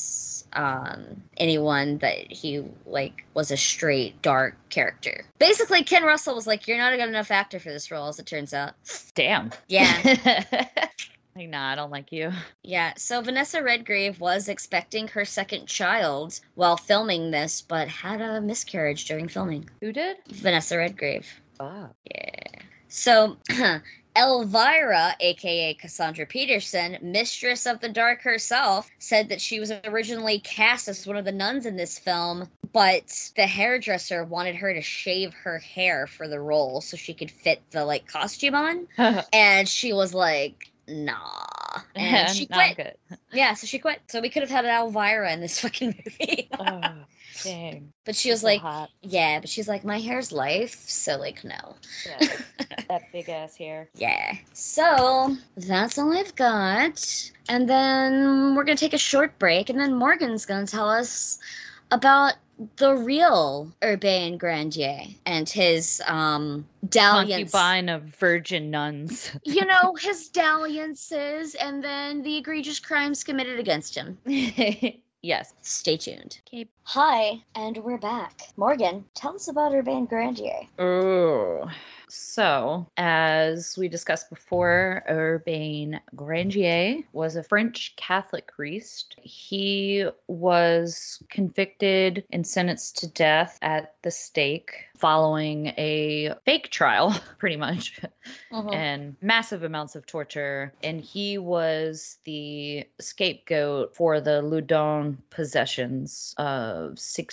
anyone that he was a straight dark character. Basically, Ken Russell was like, "You're not a good enough actor for this role," as it turns out. Damn. Yeah. Nah, I don't like you. Yeah, so Vanessa Redgrave was expecting her second child while filming this, but had a miscarriage during filming. Who did? Vanessa Redgrave. Oh. Yeah. So, Elvira, aka Cassandra Peterson, Mistress of the Dark herself, said that she was originally cast as one of the nuns in this film, but the hairdresser wanted her to shave her hair for the role so she could fit the costume on. And she was like, nah. And she quit. Good. Yeah, so she quit. So we could have had Elvira in this fucking movie. Oh, dang. But she was like, yeah, but she's like, my hair's life, so no. Yeah, that big ass hair. Yeah. So that's all I've got. And then we're going to take a short break, and then Morgan's going to tell us about the real Urbain Grandier and his dalliance. Concubine of virgin nuns. His dalliances and then the egregious crimes committed against him. Yes. Stay tuned. Okay. Hi, and we're back. Morgan, tell us about Urbain Grandier. Oh. So, as we discussed before, Urbain Grandier was a French Catholic priest. He was convicted and sentenced to death at the stake following a fake trial, pretty much, and massive amounts of torture. And he was the scapegoat for the Loudun possessions of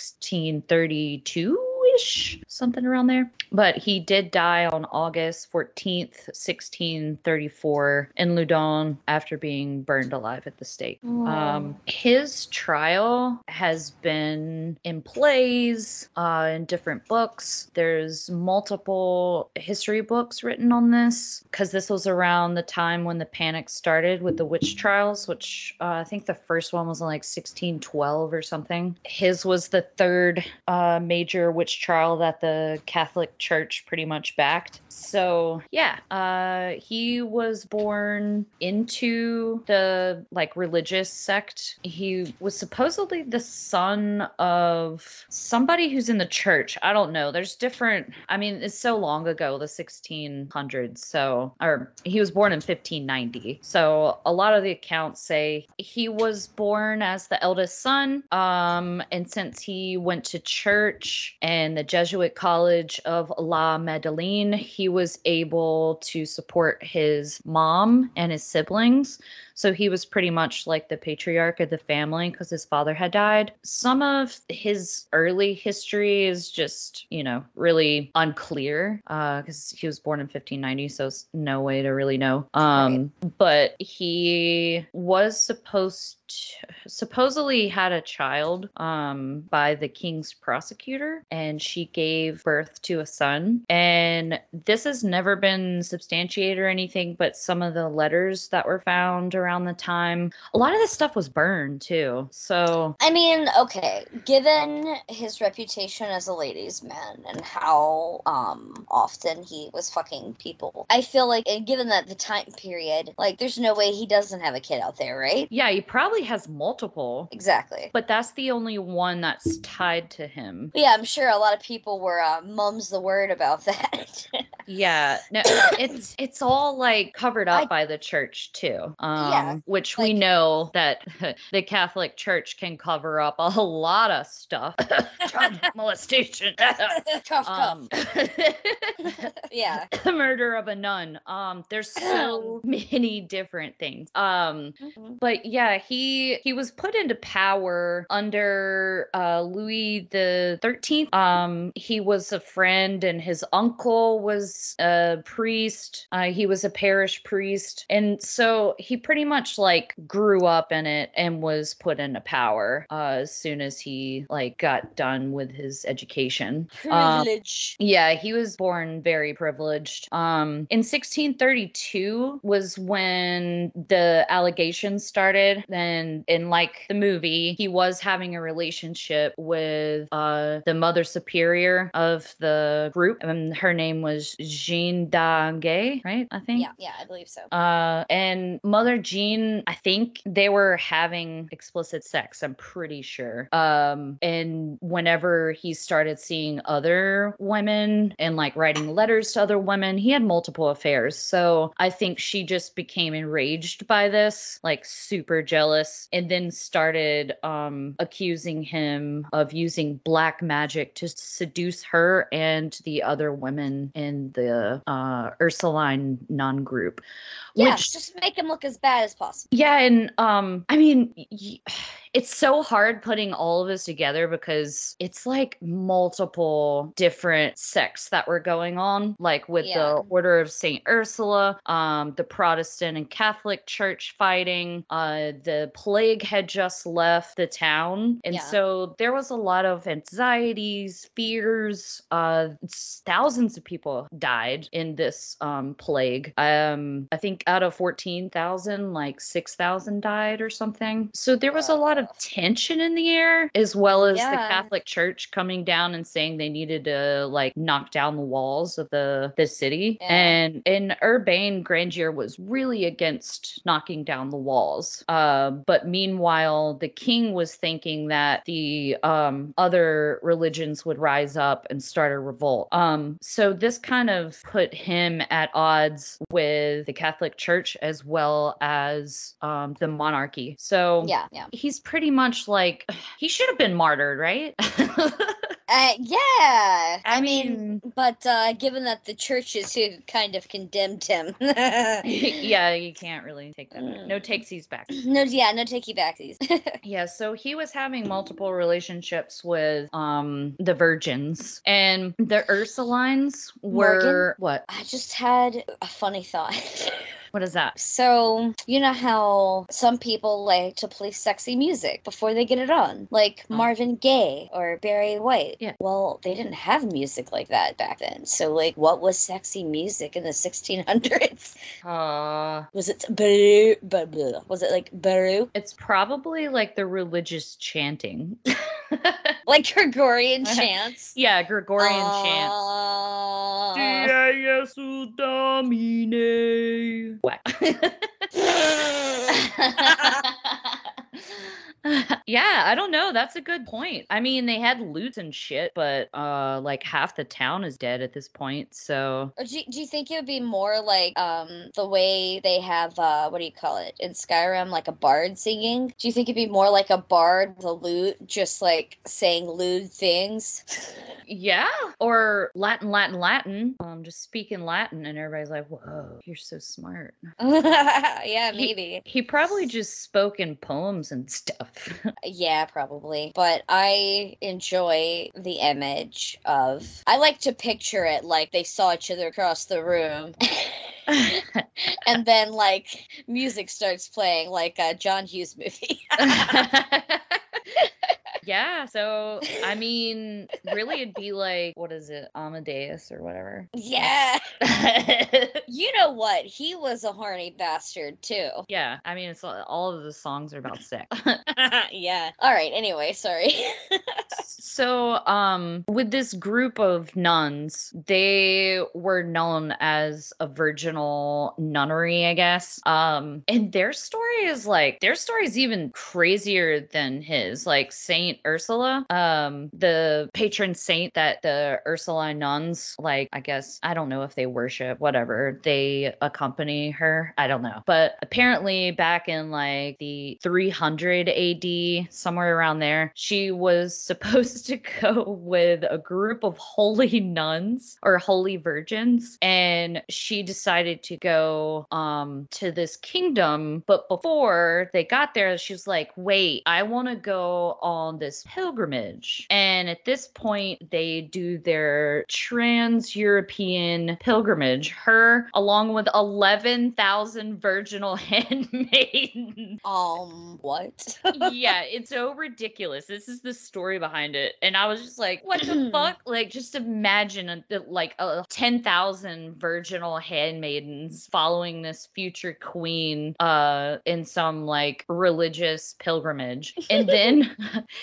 1632. Something around there. But he did die on August 14th, 1634 in Loudun after being burned alive at the stake. His trial has been in plays, in different books. There's multiple history books written on this because this was around the time when the panic started with the witch trials, which I think the first one was in 1612 or something. His was the third major witch trial that the Catholic Church pretty much backed. So yeah, he was born into the religious sect. He was supposedly the son of somebody who's in the church. I don't know. There's different. It's so long ago, the 1600s. So, or he was born in 1590. So a lot of the accounts say he was born as the eldest son. And since he went to church and the Jesuit College of La Madeleine, he was able to support his mom and his siblings. So he was pretty much like the patriarch of the family because his father had died. Some of his early history is just, really unclear because he was born in 1590, so it's no way to really know. But he was supposedly had a child by the king's prosecutor, and she gave birth to a son. And this has never been substantiated or anything, but some of the letters that were found around the time, a lot of this stuff was burned too. So I mean, okay, given his reputation as a ladies' man and how often he was fucking people, I feel like, and given that the time period, like, there's no way he doesn't have a kid out there, right? Yeah, he probably has multiple. Exactly. But that's the only one that's tied to him. Yeah, I'm sure a lot of people were mums the word about that. Yeah, no, it's all like covered up by the church too. Which we know that the Catholic Church can cover up a lot of stuff. Child molestation. Yeah. The murder of a nun. There's so many different things. But yeah, he was put into power under Louis the 13th. He was a friend, and his uncle was a priest. He was a parish priest, and so he pretty much like grew up in it and was put into power as soon as he like got done with his education. Privilege. Yeah, he was born very privileged. In 1632 was when the allegations started. And in like the movie, he was having a relationship with the mother superior of the group, and her name was Jeanne d'Angers, right? I think. Yeah, I believe so. And Mother Jean, I think they were having explicit sex, I'm pretty sure. And whenever he started seeing other women and like writing letters to other women, he had multiple affairs. So I think she just became enraged by this, like super jealous, and then started accusing him of using black magic to seduce her and the other women in the Ursuline nun group. Yeah, just make him look as bad as possible. Yeah, and I mean, it's so hard putting all of this together because it's like multiple different sects that were going on, like with the Order of St. Ursula, the Protestant and Catholic Church fighting, the plague had just left the town. And so there was a lot of anxieties, fears, thousands of people died in this plague. I think out of 14,000, like 6,000 died or something. So there was a lot of tension in the air, as well as the Catholic Church coming down and saying they needed to like knock down the walls of the city. And Urbain Grandier was really against knocking down the walls. But meanwhile, the king was thinking that the other religions would rise up and start a revolt. So this kind of put him at odds with the Catholic Church as well as the monarchy. So he's pretty much like, he should have been martyred, right? Yeah. I mean, but given that the churches who kind of condemned him. Yeah, you can't really take that back. No takesies back. No takey backsies. Yeah, so he was having multiple relationships with the virgins, and the Ursulines were... Morgan, what? I just had a funny thought. What is that? So, you know how some people like to play sexy music before they get it on? Like Marvin Gaye or Barry White. Yeah. Well, they didn't have music like that back then. So, like, what was sexy music in the 1600s? Was it Baru? Was it like Baru? It's probably like the religious chanting. Like Gregorian chants? Yeah, Gregorian chants. Jesu Domine. Whack. Yeah, I don't know. That's a good point. I mean, they had loot and shit, but like half the town is dead at this point. So Or do you think it would be more like the way they have what do you call it in Skyrim, like a bard singing? Do you think it'd be more like a bard with a lute, just like saying lewd things? yeah, or Latin, just speaking Latin, and everybody's like, "Whoa, you're so smart." Yeah, maybe. He probably just spoke in poems and stuff. Yeah, probably. But I enjoy the image of. I like to picture it like they saw each other across the room. And then like music starts playing like a John Hughes movie. Yeah, so I mean, really it'd be like, what is it, Amadeus or whatever. Yeah. You know what? He was a horny bastard too. Yeah, I mean, it's all of the songs are about sex. Yeah. All right, anyway, sorry. So, with this group of nuns, they were known as a virginal nunnery, I guess. And their story is even crazier than his. Like Saint Ursula, the patron saint that the Ursuline nuns, like, I guess, I don't know if they worship, whatever, they accompany her. I don't know. But apparently back in like the 300 AD, somewhere around there, she was supposed to go with a group of holy nuns or holy virgins, and she decided to go to this kingdom. But before they got there, she was like, wait, I want to go on this pilgrimage. And at this point, they do their trans-European pilgrimage, her along with 11,000 virginal handmaidens. What? Yeah, it's so ridiculous. This is the story behind it. And I was just like, what the fuck? Like, just imagine like 10,000 virginal handmaidens following this future queen in some like religious pilgrimage. And then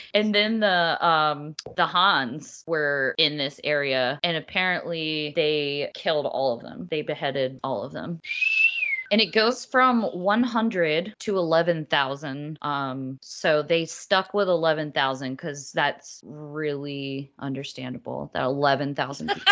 the Hans were in this area, and apparently they killed all of them. They beheaded all of them. And it goes from 100 to 11,000. So they stuck with 11,000 because that's really understandable that 11,000 people.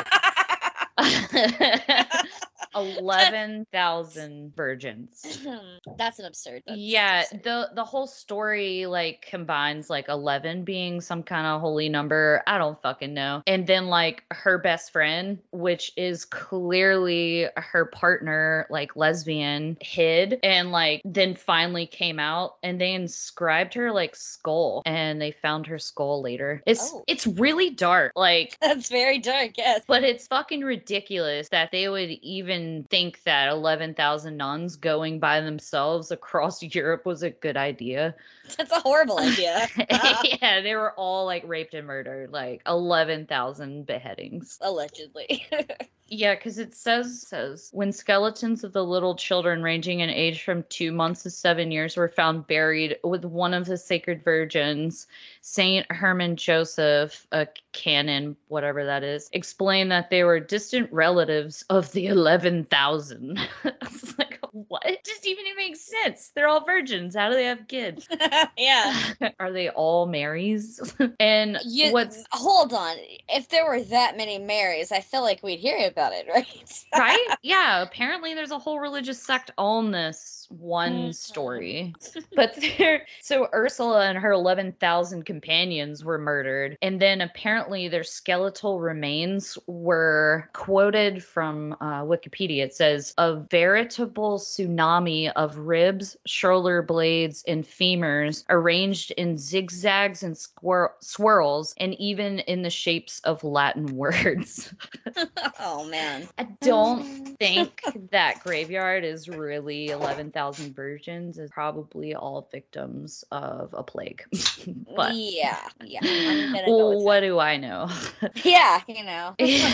11,000 virgins. That's an absurd. Yeah, the whole story like combines like 11 being some kind of holy number. I don't fucking know. And then like her best friend, which is clearly her partner, like lesbian, hid and like then finally came out, and they inscribed her like skull, and they found her skull later. It's really dark. Like, that's very dark, yes. But it's fucking ridiculous that they would even think that 11,000 nuns going by themselves across Europe was a good idea. That's a horrible idea. Yeah, they were all like raped and murdered, like 11,000 beheadings. Allegedly. Yeah, because it says when skeletons of the little children ranging in age from 2 months to 7 years were found buried with one of the sacred virgins, Saint Herman Joseph, a canon, whatever that is, explained that they were distant relatives of the 11,000. I was like, what? It just even makes sense. They're all virgins. How do they have kids? Yeah. Are they all Marys? And hold on. If there were that many Marys, I feel like we'd hear about it, right? Right? Yeah. Apparently there's a whole religious sect on this one story. But so Ursula and her 11,000 companions were murdered. And then apparently their skeletal remains were quoted from Wikipedia. It says, a veritable tsunami of ribs, shoulder blades, and femurs arranged in zigzags and swirls, and even in the shapes of Latin words. Oh, man. I don't think that graveyard is really 11,000 virgins. It's probably all victims of a plague. But yeah. I'm gonna go with what do I know? Yeah, you know.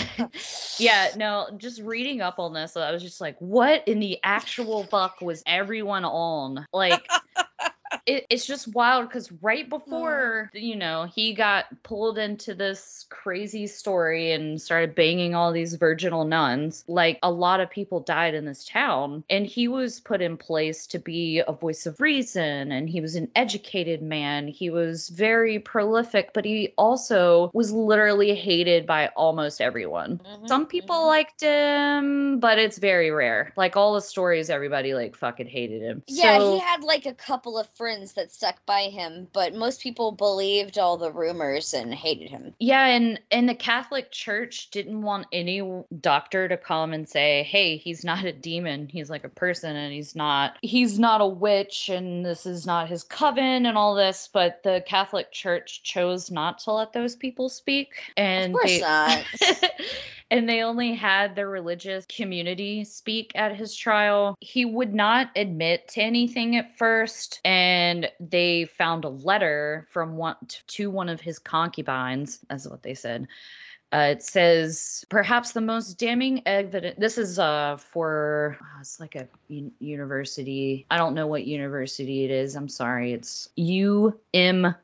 Yeah, no, just reading up on this, I was just like, what in the actual fuck was everyone on? Like, it's just wild because right before, you know, he got pulled into this crazy story and started banging all these virginal nuns, like a lot of people died in this town, and he was put in place to be a voice of reason, and he was an educated man. He was very prolific, but he also was literally hated by almost everyone. Some people liked him, but it's very rare. Like all the stories, everybody like fucking hated him. Yeah, So- he had like a couple of friends that stuck by him, but most people believed all the rumors and hated him. Yeah, and the Catholic Church didn't want any doctor to come and say, "Hey, he's not a demon. He's like a person, and he's not a witch, and this is not his coven and all this." But the Catholic Church chose not to let those people speak, and Of course not. and they only had the religious community speak at his trial. He would not admit to anything at first, and they found a letter from one of his concubines, that's what they said. It says, perhaps the most damning evidence. This is for, it's like a university. I don't know what university it is. I'm sorry. It's umb.edu.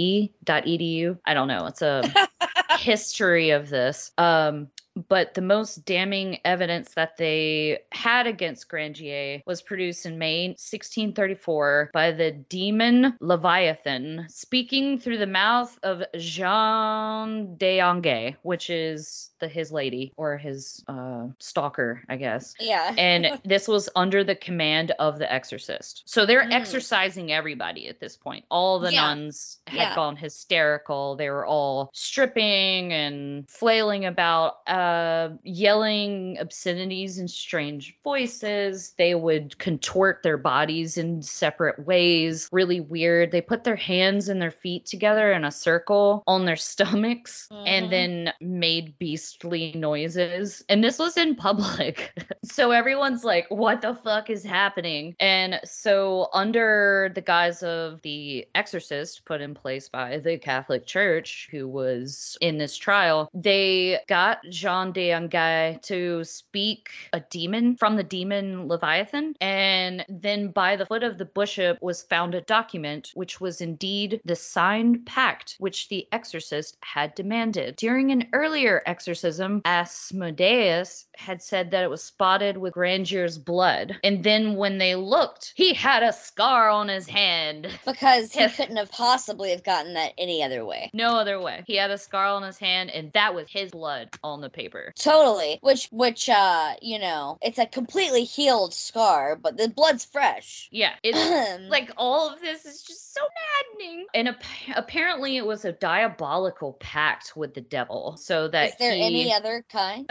I don't know. It's a history of this. But the most damning evidence that they had against Grandier was produced in May 1634 by the demon Leviathan speaking through the mouth of Jean d'Angers, which is his lady or his stalker, I guess. Yeah. And this was under the command of the exorcist. So they're exorcising everybody at this point. All the nuns had gone hysterical. They were all stripping and flailing about, yelling obscenities in strange voices. They would contort their bodies in separate ways. Really weird. They put their hands and their feet together in a circle on their stomachs and then made beastly noises. And this was in public. So everyone's like, what the fuck is happening? And so under the guise of the exorcist put in place by the Catholic Church, who was in this trial, they got Jean d'Angers to speak a demon from the demon Leviathan. And then by the foot of the bishop was found a document which was indeed the signed pact which the exorcist had demanded. During an earlier exorcism, Asmodeus had said that it was spotted with Grandier's blood. And then when they looked, he had a scar on his hand. Because he couldn't have possibly have gotten that any other way. No other way. He had a scar on his hand, and that was his blood on the paper. Totally. Which, you know, it's a completely healed scar, but the blood's fresh. Yeah. It's like all of this is just so maddening. And apparently it was a diabolical pact with the devil. So that is there any other kind?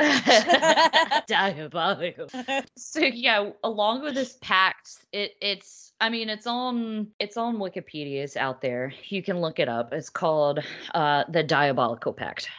Diabolical. So yeah, along with this pact, it's on Wikipedia. It's out there. You can look it up. It's called the Diabolical Pact.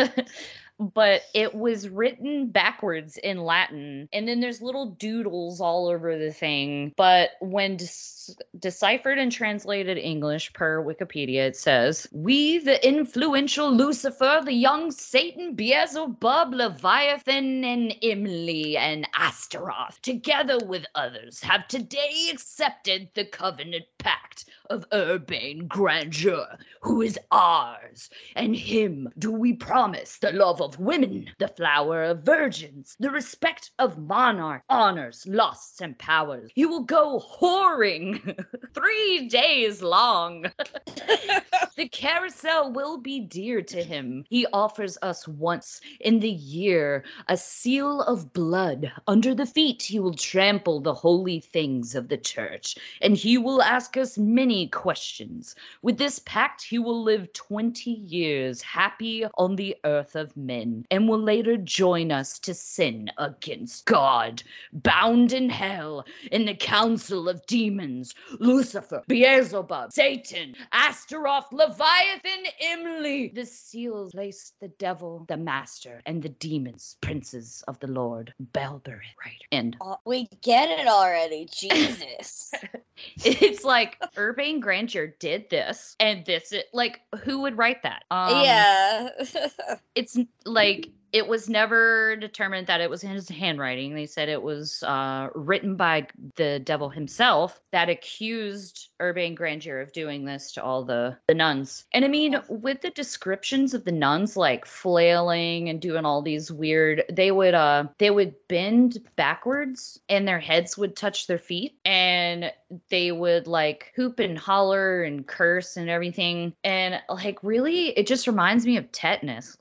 But it was written backwards in Latin, and then there's little doodles all over the thing. But when deciphered and translated English per Wikipedia, it says, "We, the influential Lucifer, the young Satan, Beelzebub, Leviathan, and Imli, and Astaroth, together with others, have today accepted the covenant pact of urbane grandeur, who is ours, and him do we promise the love of women, the flower of virgins, the respect of monarch, honors, lusts, and powers. He will go whoring 3 days long. The carousel will be dear to him. He offers us once in the year a seal of blood. Under the feet he will trample the holy things of the church, and he will ask us many questions. With this pact he will live 20 years happy on the earth of men, and will later join us to sin against God, bound in hell in the council of demons, Lucifer, Beelzebub, Satan, Astaroth, Leviathan, Imli. The seals place the devil, the master, and the demons, princes of the Lord, Belberith. Right. And we get it already, Jesus. It's like Urbane Grandeur did this, and this, like, who would write that? Yeah. It's like, it was never determined that it was in his handwriting. They said it was written by the devil himself that accused Urbain Grandier of doing this to all the nuns. And I mean, with the descriptions of the nuns like flailing and doing all these weird, they would bend backwards and their heads would touch their feet, and they would like hoop and holler and curse and everything. And like, really, it just reminds me of tetanus.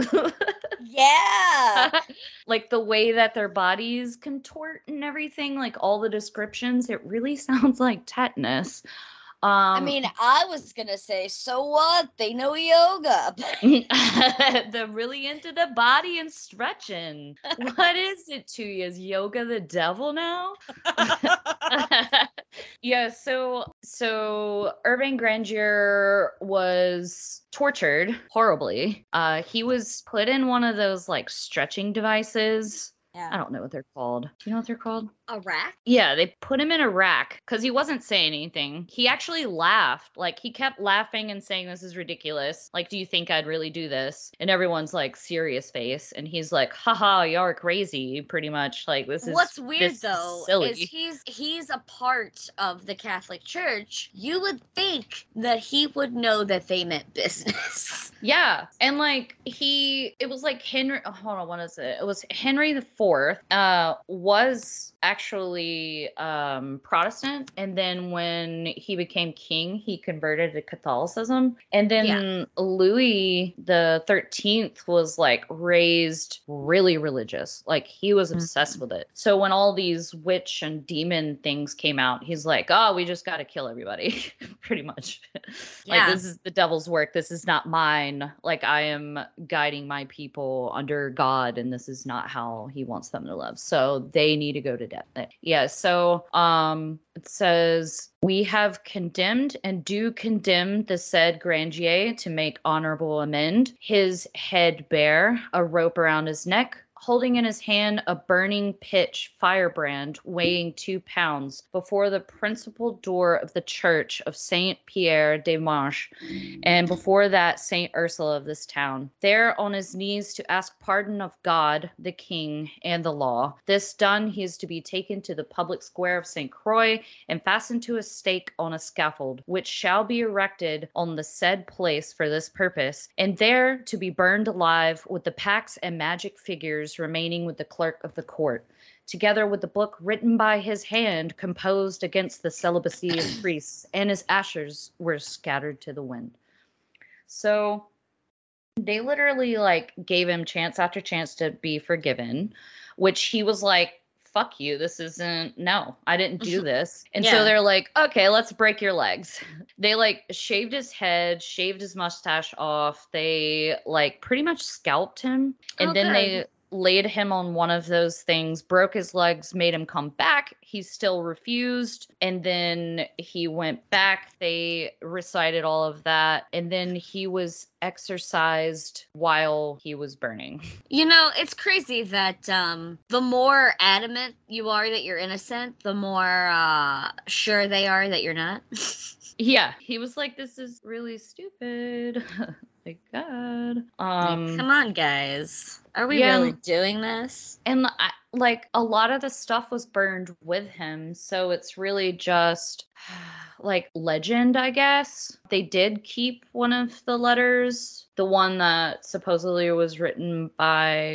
Yeah. Like the way that their bodies contort and everything, like all the descriptions, it really sounds like tetanus. I mean, I was gonna say, so what? They know yoga. They're really into the body and stretching. What is it to you? Is yoga the devil now? Yeah, so Urbain Grandier was tortured horribly. He was put in one of those like stretching devices. Yeah. I don't know what they're called. Do you know what they're called? A rack? Yeah, they put him in a rack because he wasn't saying anything. He actually laughed. Like, he kept laughing and saying, this is ridiculous. Like, do you think I'd really do this? And everyone's like, serious face. And he's like, haha, y'all are crazy, pretty much. Like, this is What's weird, though, silly. is he's a part of the Catholic Church. You would think that he would know that they meant business. Yeah. And like, it was like Henry, hold on, what is it? It was Henry the Fourth, was actually Protestant, and then when he became king, he converted to Catholicism. And then Louis the 13th was like raised really religious. Like, he was obsessed with it. So when all these witch and demon things came out, he's like, oh, we just got to kill everybody. Pretty much. Like, this is the devil's work. This is not mine. Like, I am guiding my people under God, and this is not how he wants them to live. So they need to go to death. Yeah, so it says, we have condemned and do condemn the said Grandier to make honorable amend, his head bare, a rope around his neck, holding in his hand a burning pitch firebrand weighing 2 pounds, before the principal door of the church of Saint Pierre de Marche, and before that Saint Ursula of this town, there on his knees to ask pardon of God, the king, and the law. This done, he is to be taken to the public square of Saint Croix and fastened to a stake on a scaffold, which shall be erected on the said place for this purpose, and there to be burned alive with the packs and magic figures remaining with the clerk of the court, together with the book written by his hand, composed against the celibacy of priests, and his ashes were scattered to the wind. So they literally like gave him chance after chance to be forgiven, which he was like, fuck you, this isn't, no, I didn't do this. And so they're like, okay, let's break your legs. They like shaved his head, shaved his mustache off. They like pretty much scalped him. And then they laid him on one of those things, broke his legs, made him come back. He still refused. And then he went back. They recited all of that. And then he was exorcised while he was burning. You know, it's crazy that the more adamant you are that you're innocent, the more sure they are that you're not. Yeah. He was like, this is really stupid. Thank God. Come on, guys. Are we really doing this? And like a lot of the stuff was burned with him, so it's really just like legend, I guess. They did keep one of the letters, the one that supposedly was written by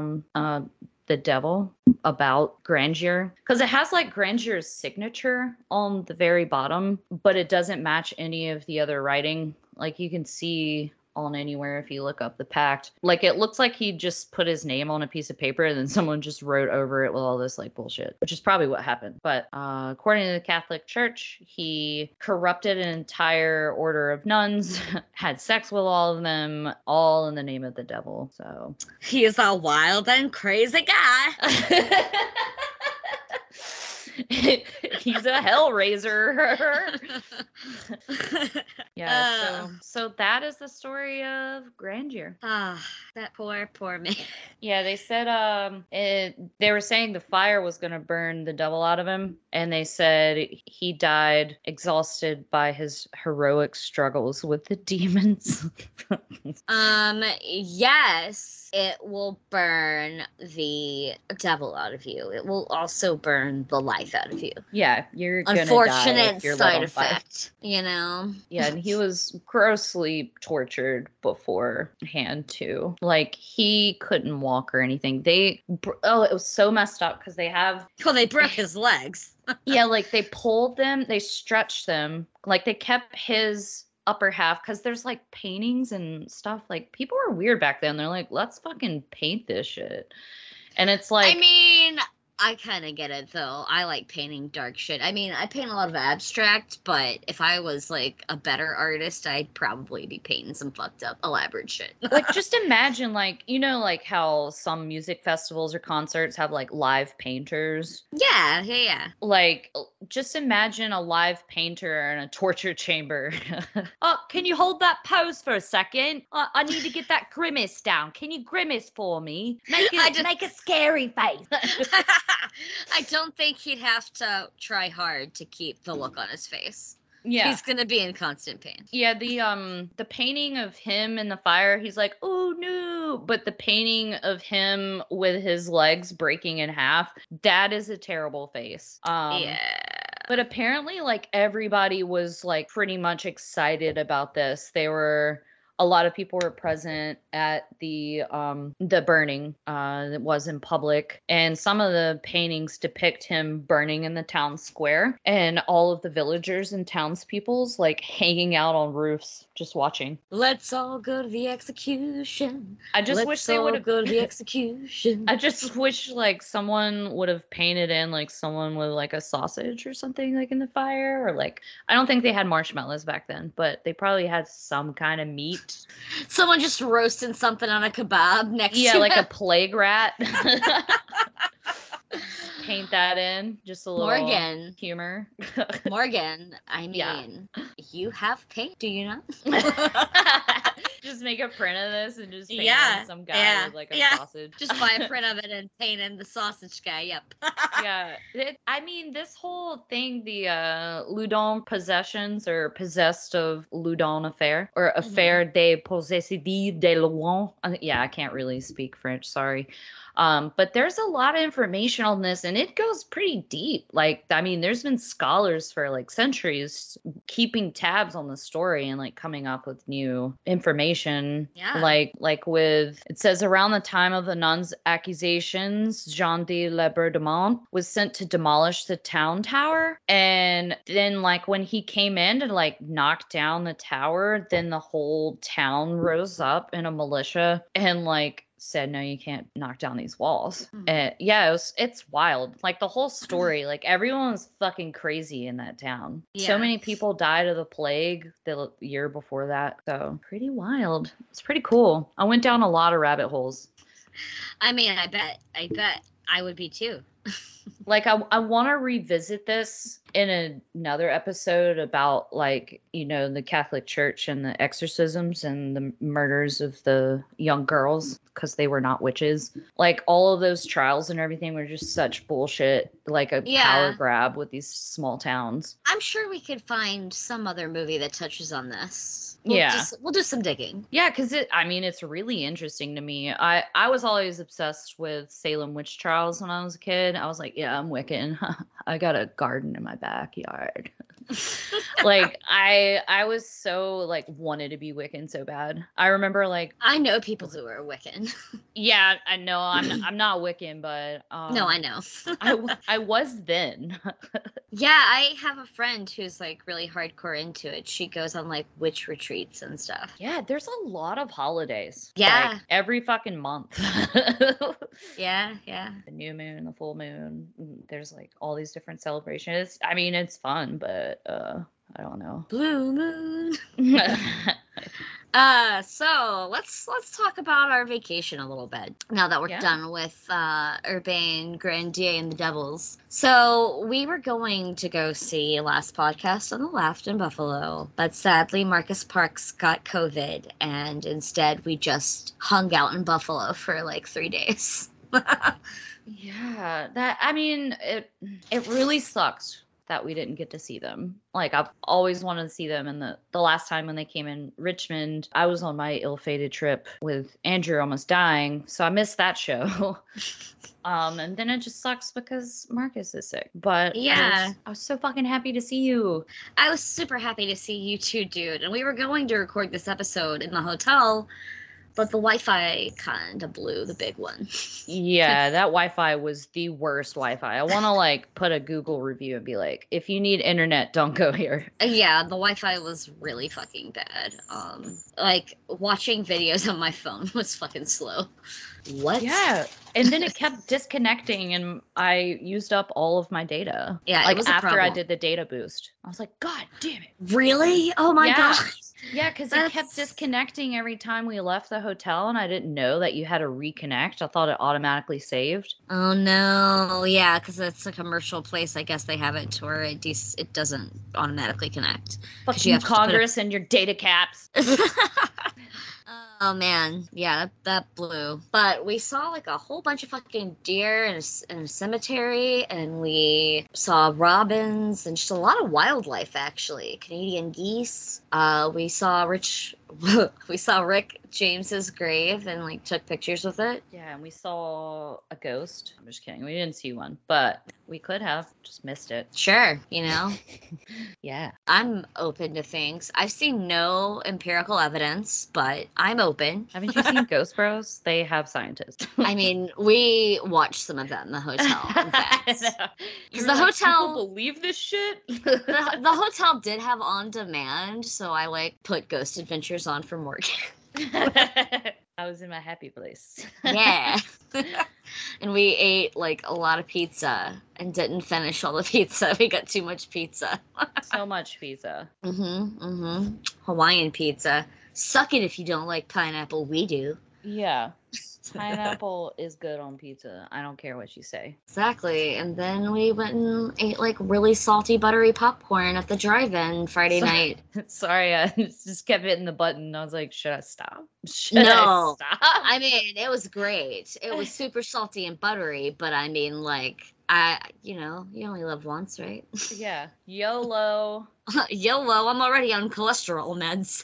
the devil about Grandier, because it has like Grandier's signature on the very bottom, but it doesn't match any of the other writing. Like, you can see on anywhere if you look up the pact, like it looks like he just put his name on a piece of paper and then someone just wrote over it with all this like bullshit, which is probably what happened. But according to the Catholic Church, he corrupted an entire order of nuns, had sex with all of them, all in the name of the devil. So he is a wild and crazy guy. He's a hellraiser. So that is the story of Grandier. That poor man. Yeah, they said they were saying the fire was going to burn the devil out of him, and they said he died exhausted by his heroic struggles with the demons. Yes. it will burn the devil out of you. It will also burn the life out of you. Yeah, you're gonna die Unfortunate if you're side lit on fire. effect, you know? Yeah, and he was grossly tortured beforehand too. Like, he couldn't walk or anything. It was so messed up because they have... Well, they broke his legs. Yeah, like, they pulled them, they stretched them. Like, they kept his upper half because there's, like, paintings and stuff. Like, people were weird back then. They're like, let's fucking paint this shit. And it's like... I mean... I kind of get it, though. I like painting dark shit. I mean, I paint a lot of abstract, but if I was, like, a better artist, I'd probably be painting some fucked up, elaborate shit. Like, just imagine, like, you know, like, how some music festivals or concerts have, like, live painters? Yeah. Like, just imagine a live painter in a torture chamber. Oh, can you hold that pose for a second? I need to get that grimace down. Can you grimace for me? Make a scary face. I don't think he'd have to try hard to keep the look on his face. Yeah. He's gonna be in constant pain. Yeah, the painting of him in the fire, he's like, oh no. But the painting of him with his legs breaking in half, that is a terrible face. Yeah. But apparently, like, everybody was, like, pretty much excited about this. A lot of people were present at the burning that was in public, and some of the paintings depict him burning in the town square, and all of the villagers and townspeople's like hanging out on roofs just watching. Let's all go to the execution. I just wish they would have go to the execution. I just wish like someone would have painted in like someone with like a sausage or something like in the fire, or like I don't think they had marshmallows back then, but they probably had some kind of meat. Someone just roasting something on a kebab next to like it. a plague rat. Paint that in. Just a little Morgan. Humor. Morgan, I mean, you have paint, do you not? Just make a print of this and just paint in some guy with like a sausage. Just buy a print of it and paint in the sausage guy. Yep. Yeah. I mean, this whole thing, the Loudon possessions or possessed of Loudon affair or affaire des possédés de Loudon. Yeah, I can't really speak French. Sorry. But there's a lot of information on this and it goes pretty deep. Like, I mean, there's been scholars for like centuries keeping tabs on the story and like coming up with new information. Yeah. Like with, it says around the time of the nuns' accusations, Jean de Laubardemont was sent to demolish the town tower. And then like when he came in to like knock down the tower, then the whole town rose up in a militia and like said, no, you can't knock down these walls. And yeah, it's wild. Like the whole story, like everyone was fucking crazy in that town. Yeah. So many people died of the plague the year before that. So pretty wild. It's pretty cool. I went down a lot of rabbit holes. I mean, I bet I would be too. Like I want to revisit this in another episode about like, you know, the Catholic Church and the exorcisms and the murders of the young girls because they were not witches. Like all of those trials and everything were just such bullshit, like a power grab with these small towns. I'm sure we could find some other movie that touches on this. We'll do some digging. Yeah, because it's really interesting to me. I was always obsessed with Salem witch trials when I was a kid. I was like, yeah, I'm Wiccan. I got a garden in my backyard. Like I was so like wanted to be Wiccan so bad. I remember like I know people who are Wiccan. Yeah, I know. I'm not Wiccan, but no, I know. I was then. Yeah, I have a friend who's like really hardcore into it. She goes on like witch retreats and stuff. Yeah, there's a lot of holidays. Yeah, like, every fucking month. Yeah. The new moon, the full moon. There's like all these different celebrations. It's fun, but I don't know. Blue moon. So let's talk about our vacation a little bit now that we're done with Urbain Grandier and the Devils. So we were going to go see Last Podcast on the Left in Buffalo, but sadly Marcus Parks got COVID, and instead we just hung out in Buffalo for like 3 days. Yeah, it really sucks that we didn't get to see them. Like, I've always wanted to see them. And the last time when they came in Richmond, I was on my ill-fated trip with Andrew almost dying. So I missed that show. And then it just sucks because Marcus is sick. But yeah, I was so fucking happy to see you. I was super happy to see you too, dude. And we were going to record this episode in the hotel, but the Wi-Fi kind of blew the big one. Yeah, that Wi-Fi was the worst Wi-Fi. I want to like put a Google review and be like, if you need internet, don't go here. Yeah, the Wi-Fi was really fucking bad. Like watching videos on my phone was fucking slow. What? Yeah. And then it kept disconnecting and I used up all of my data. Yeah, like it was after a I problem. did the data boost. I was like, God damn it. Really? Oh my god. Yeah, because it kept disconnecting every time we left the hotel and I didn't know that you had to reconnect. I thought it automatically saved. Oh no. Yeah, because it's a commercial place. I guess they have it to where it doesn't automatically connect. Fuck you, Congress, and your data caps. Oh man, yeah, that blew. But we saw like a whole bunch of fucking deer in a cemetery, and we saw robins and just a lot of wildlife actually. Canadian geese. We saw Rick James's grave and like took pictures with it. Yeah, and we saw a ghost. I'm just kidding. We didn't see one, but we could have just missed it. Sure, you know. Yeah. I'm open to things. I've seen no empirical evidence, but I'm open. Haven't you seen Ghost Bros? They have scientists. I mean, we watched some of that in the hotel. In fact, because the hotel people believe this shit. the hotel did have on demand, so I like put Ghost Adventures on for Morgan. I was in my happy place. Yeah. And we ate like a lot of pizza and didn't finish all the pizza. We got too much pizza. So much pizza. Hawaiian pizza. Suck it if you don't like pineapple. We do. Yeah. Pineapple is good on pizza. I don't care what you say. Exactly. And then we went and ate like really salty, buttery popcorn at the drive-in Friday night. Sorry, I just kept hitting the button. I was like, should I stop? No. I mean, it was great. It was super salty and buttery, but I mean, like, you only live once, right? Yeah. YOLO. YOLO. I'm already on cholesterol meds.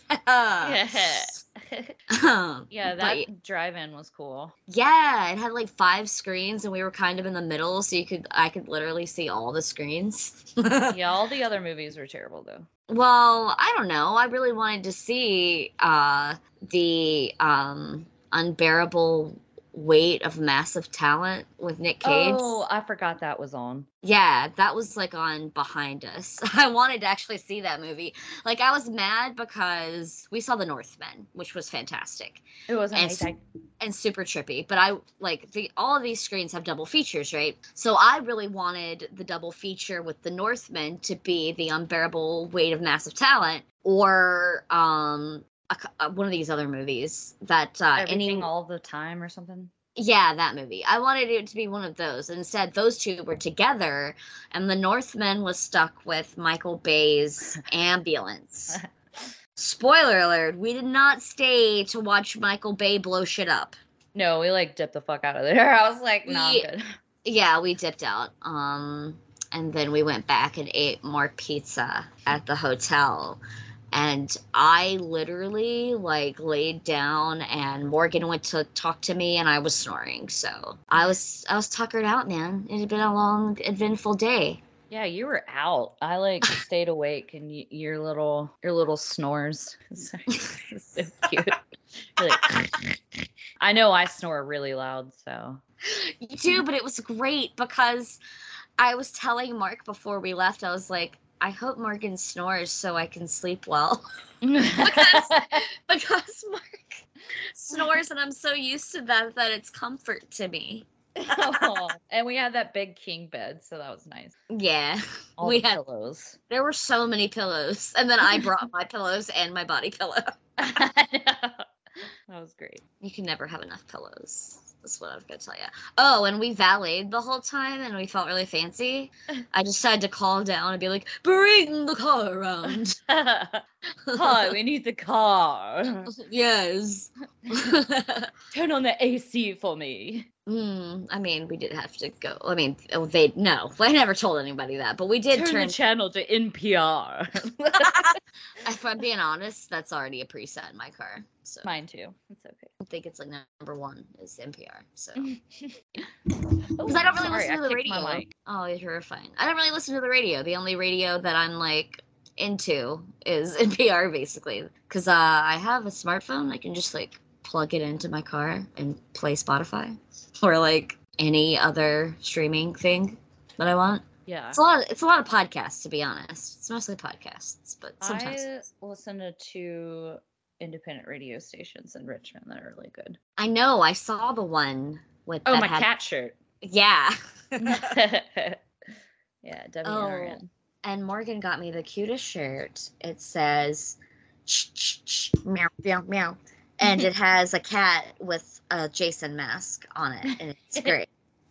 Yeah, that drive-in was cool. Yeah, it had like 5 screens and we were kind of in the middle, so I could literally see all the screens. Yeah, all the other movies were terrible though. Well, I don't know. I really wanted to see the Unbearable Weight of Massive Talent with Nick Cage. Oh, I forgot that was on. Yeah, that was like on behind us. I wanted to actually see that movie. Like, I was mad because we saw The Northman, which was fantastic. It was amazing. And super trippy. But all of these screens have double features, right? So I really wanted the double feature with The Northman to be The Unbearable Weight of Massive Talent, or one of these other movies that Everything All the Time or something. Yeah, that movie. I wanted it to be one of those. Instead, those two were together, and The Northman was stuck with Michael Bay's Ambulance. Spoiler alert, we did not stay to watch Michael Bay blow shit up. No, we like dipped the fuck out of there. I was like, nah, I'm good. Yeah, we dipped out. And then we went back and ate more pizza at the hotel. And I literally like laid down and Morgan went to talk to me and I was snoring. So I was tuckered out, man. It had been a long, eventful day. Yeah, you were out. I like stayed awake and your little snores. So cute. Like, I know I snore really loud, so. You do, but it was great because I was telling Mark before we left, I was like, I hope Morgan snores so I can sleep well. because Mark snores and I'm so used to that it's comfort to me. Oh, and we had that big king bed, so that was nice. Yeah. All we had pillows. There were so many pillows. And then I brought my pillows and my body pillow. Oh That was great. You can never have enough pillows. That's what I was going to tell you. Oh, and we valeted the whole time, and we felt really fancy. I decided to call down and be like, bring the car around. Hi, we need the car. Yes. Turn on the AC for me. I mean, we did have to go. I mean, no. I never told anybody that, but we did turn the channel to NPR. If I'm being honest, that's already a preset in my car. So mine too. It's okay. I think it's like number 1 is NPR. So because I don't really listen to the radio. Oh, you're fine. I don't really listen to the radio. The only radio that I'm like into is NPR, basically. Because I have a smartphone. I can just like plug it into my car and play Spotify or like any other streaming thing that I want. Yeah. It's a lot of podcasts, to be honest. It's mostly podcasts, but sometimes I listen to 2 independent radio stations in Richmond that are really good. I know. I saw the one with my cat shirt. Yeah. Yeah, WNRN. Oh, and Morgan got me the cutest shirt. It says meow meow meow. And it has a cat with a Jason mask on it, and it's great.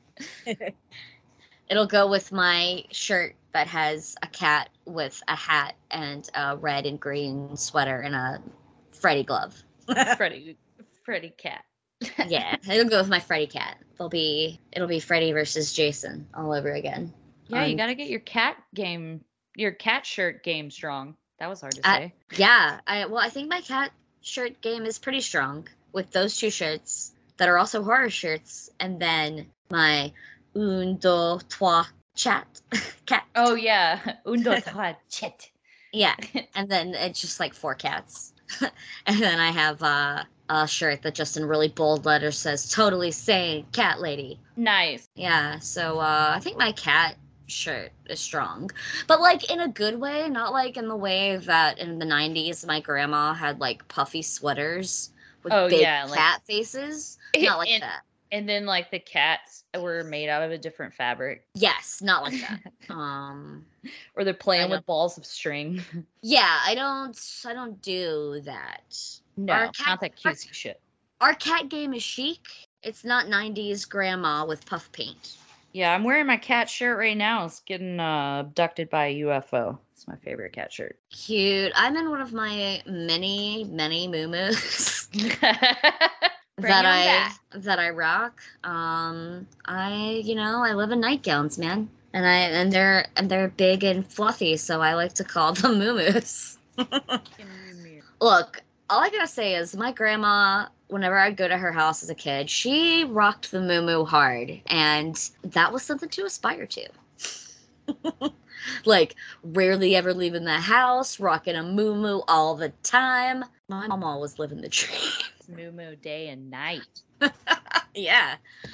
It'll go with my shirt that has a cat with a hat and a red and green sweater and a Freddy glove. Freddy cat. Yeah, it'll go with my Freddy cat. It'll be Freddy versus Jason all over again. Yeah, you got to get your cat shirt game strong. That was hard to say. Yeah, I think my cat shirt game is pretty strong with those 2 shirts that are also horror shirts, and then my un, deux, trois, chat. Cat. Oh, yeah. Un, deux, trois, chat. Yeah. And then it's just like 4 cats. And then I have a shirt that just in really bold letters says, totally sane, cat lady. Nice. Yeah. So I think my cat shirt is strong. But like in a good way, not like in the way that in the 90s my grandma had like puffy sweaters with big cat faces. Not like that. And then like the cats were made out of a different fabric. Yes, not like that. Or they're playing with balls of string. Yeah, I don't do that. No, not that cutesy shit. Our cat game is chic. It's not 90s grandma with puff paint. Yeah, I'm wearing my cat shirt right now. It's getting abducted by a UFO. It's my favorite cat shirt. Cute. I'm in one of my many moo-moos. that I rock. I live in nightgowns, man. And they're big and fluffy, so I like to call them moo-moos. Look, all I gotta say is my grandma, whenever I'd go to her house as a kid, she rocked the moo-moo hard, and that was something to aspire to. Like, rarely ever leaving the house, rocking a moo-moo all the time. My mom always living the dream. Moo-moo day and night. Yeah.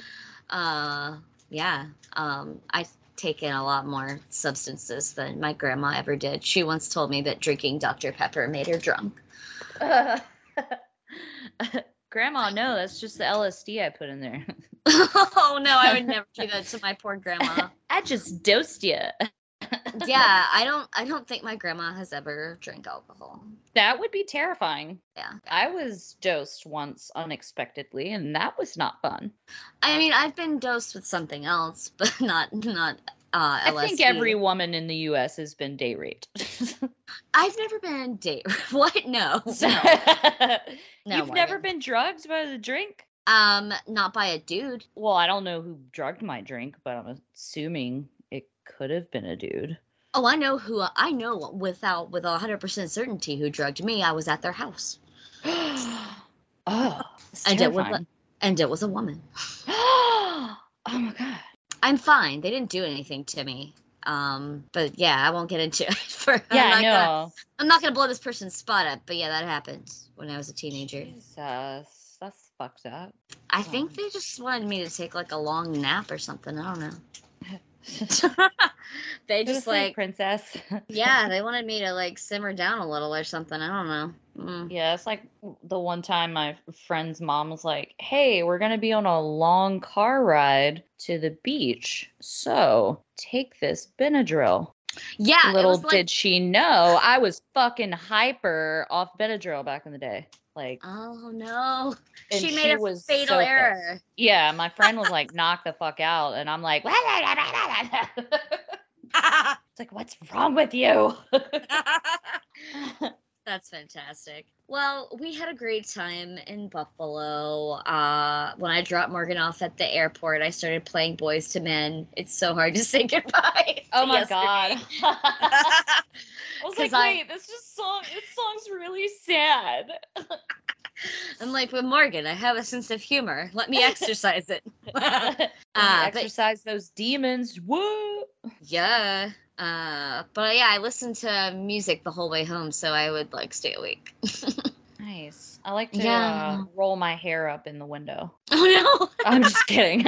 I've taken a lot more substances than my grandma ever did. She once told me that drinking Dr. Pepper made her drunk. Grandma, no, that's just the LSD I put in there. Oh, no, I would never do that to my poor grandma. I just dosed you. Yeah, I don't think my grandma has ever drank alcohol. That would be terrifying. Yeah. I was dosed once unexpectedly, and that was not fun. I mean, I've been dosed with something else, but not LSD. I think every woman in the U.S. has been date raped. I've never been date. What? No. No. You've never been drugged by the drink? Not by a dude. Well, I don't know who drugged my drink, but I'm assuming it could have been a dude. Oh, I know with 100% certainty who drugged me. I was at their house. Oh, and it was a woman. Oh my God. I'm fine. They didn't do anything to me. But yeah, I won't get into it. I'm not gonna blow this person's spot up. But yeah, that happened when I was a teenager. Jesus, that's fucked up. I think they just wanted me to take like a long nap or something. I don't know. They just like princess. Yeah, they wanted me to like simmer down a little or something. I don't know. Yeah, it's like the one time my friend's mom was like, "Hey, we're gonna be on a long car ride to the beach, so take this Benadryl." Yeah. Little did she know I was fucking hyper off Benadryl back in the day. Like, oh no, and she made a was fatal so error. pissed. Yeah, my friend was like, knock the fuck out. And I'm like, it's like, what's wrong with you? That's fantastic. Well, we had a great time in Buffalo. When I dropped Morgan off at the airport, I started playing Boyz II Men. It's so hard to say goodbye. Oh my yesterday. God. I was like, 'Cause wait, this song's really sad. I'm like, with Morgan, I have a sense of humor. Let me exercise it. Exercise those demons. Whoa. Yeah. But yeah, I listened to music the whole way home, so I would like stay awake. Nice. I like to roll my hair up in the window. Oh no. I'm just kidding.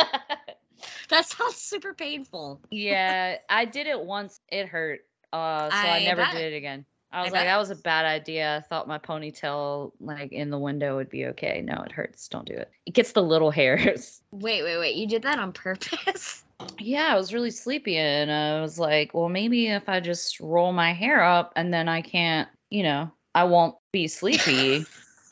That sounds super painful. Yeah, I did it once. It hurt. So I never did it again. I was like, that was a bad idea. I thought my ponytail like in the window would be okay. No, it hurts. Don't do it. It gets the little hairs. Wait. You did that on purpose? Yeah, I was really sleepy and I was like, well, maybe if I just roll my hair up and then I can't, I won't be sleepy.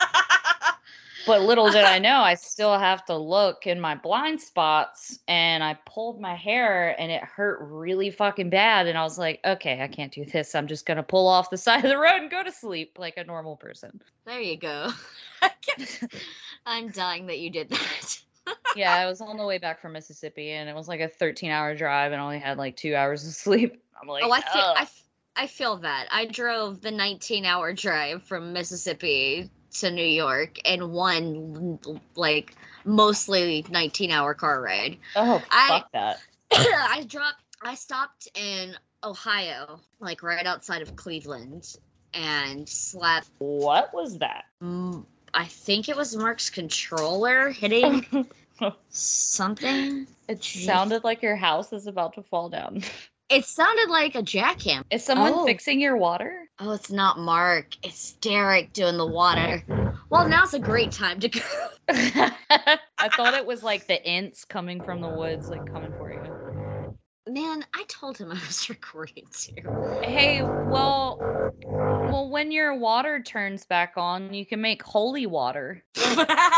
But little did I know, I still have to look in my blind spots, and I pulled my hair and it hurt really fucking bad. And I was like, okay, I can't do this. I'm just going to pull off the side of the road and go to sleep like a normal person. There you go. I'm dying that you did that. Yeah, I was on the way back from Mississippi and it was like a 13-hour drive and I only had like 2 hours of sleep. I'm like, I feel that. I drove the 19-hour drive from Mississippi to New York in one like mostly 19-hour car ride. Oh, fuck that. I stopped in Ohio, like right outside of Cleveland, and slept. What was that? I think it was Mark's controller hitting something. It sounded like your house is about to fall down. It sounded like a jackhammer. Is someone fixing your water? Oh, it's not Mark. It's Derek doing the water. Well, now's a great time to go. I thought it was like the ints coming from the woods, like coming for you. Man, I told him I was recording too. Hey, well, when your water turns back on, you can make holy water. You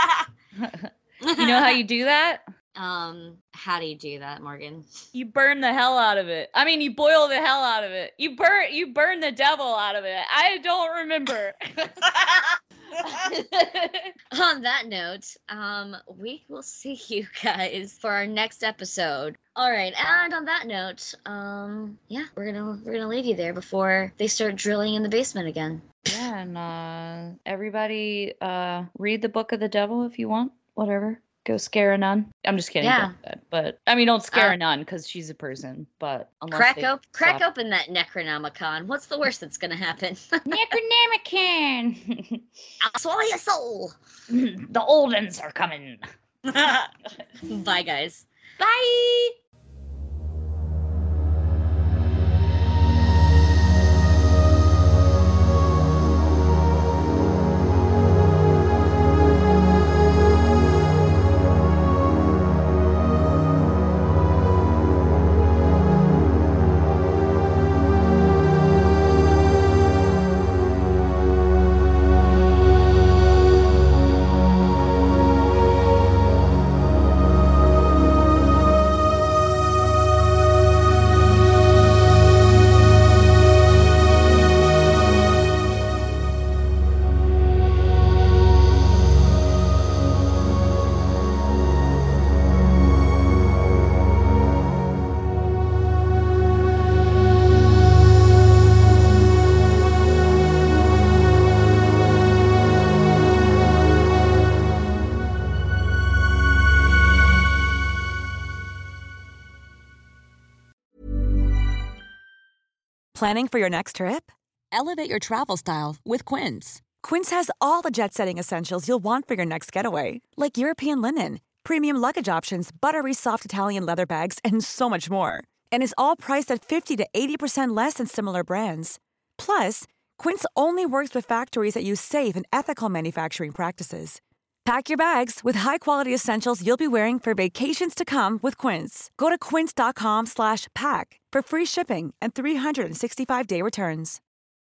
know how you do that? How do you do that, Morgan? You burn the hell out of it. I mean, you boil the hell out of it. You burn the devil out of it. I don't remember. On that note, we will see you guys for our next episode. All right, and on that note, we're gonna leave you there before they start drilling in the basement again. Yeah, and everybody, read the Book of the Devil if you want. Whatever. Go scare a nun. I'm just kidding. Yeah. But I mean, don't scare a nun because she's a person. But crack open that Necronomicon. What's the worst that's gonna happen? Necronomicon. I'll swallow your soul. The old uns are coming. Bye, guys. Bye. Planning for your next trip? Elevate your travel style with Quince. Quince has all the jet-setting essentials you'll want for your next getaway, like European linen, premium luggage options, buttery soft Italian leather bags, and so much more. And is all priced at 50 to 80% less than similar brands. Plus, Quince only works with factories that use safe and ethical manufacturing practices. Pack your bags with high-quality essentials you'll be wearing for vacations to come with Quince. Go to quince.com/pack for free shipping and 365-day returns.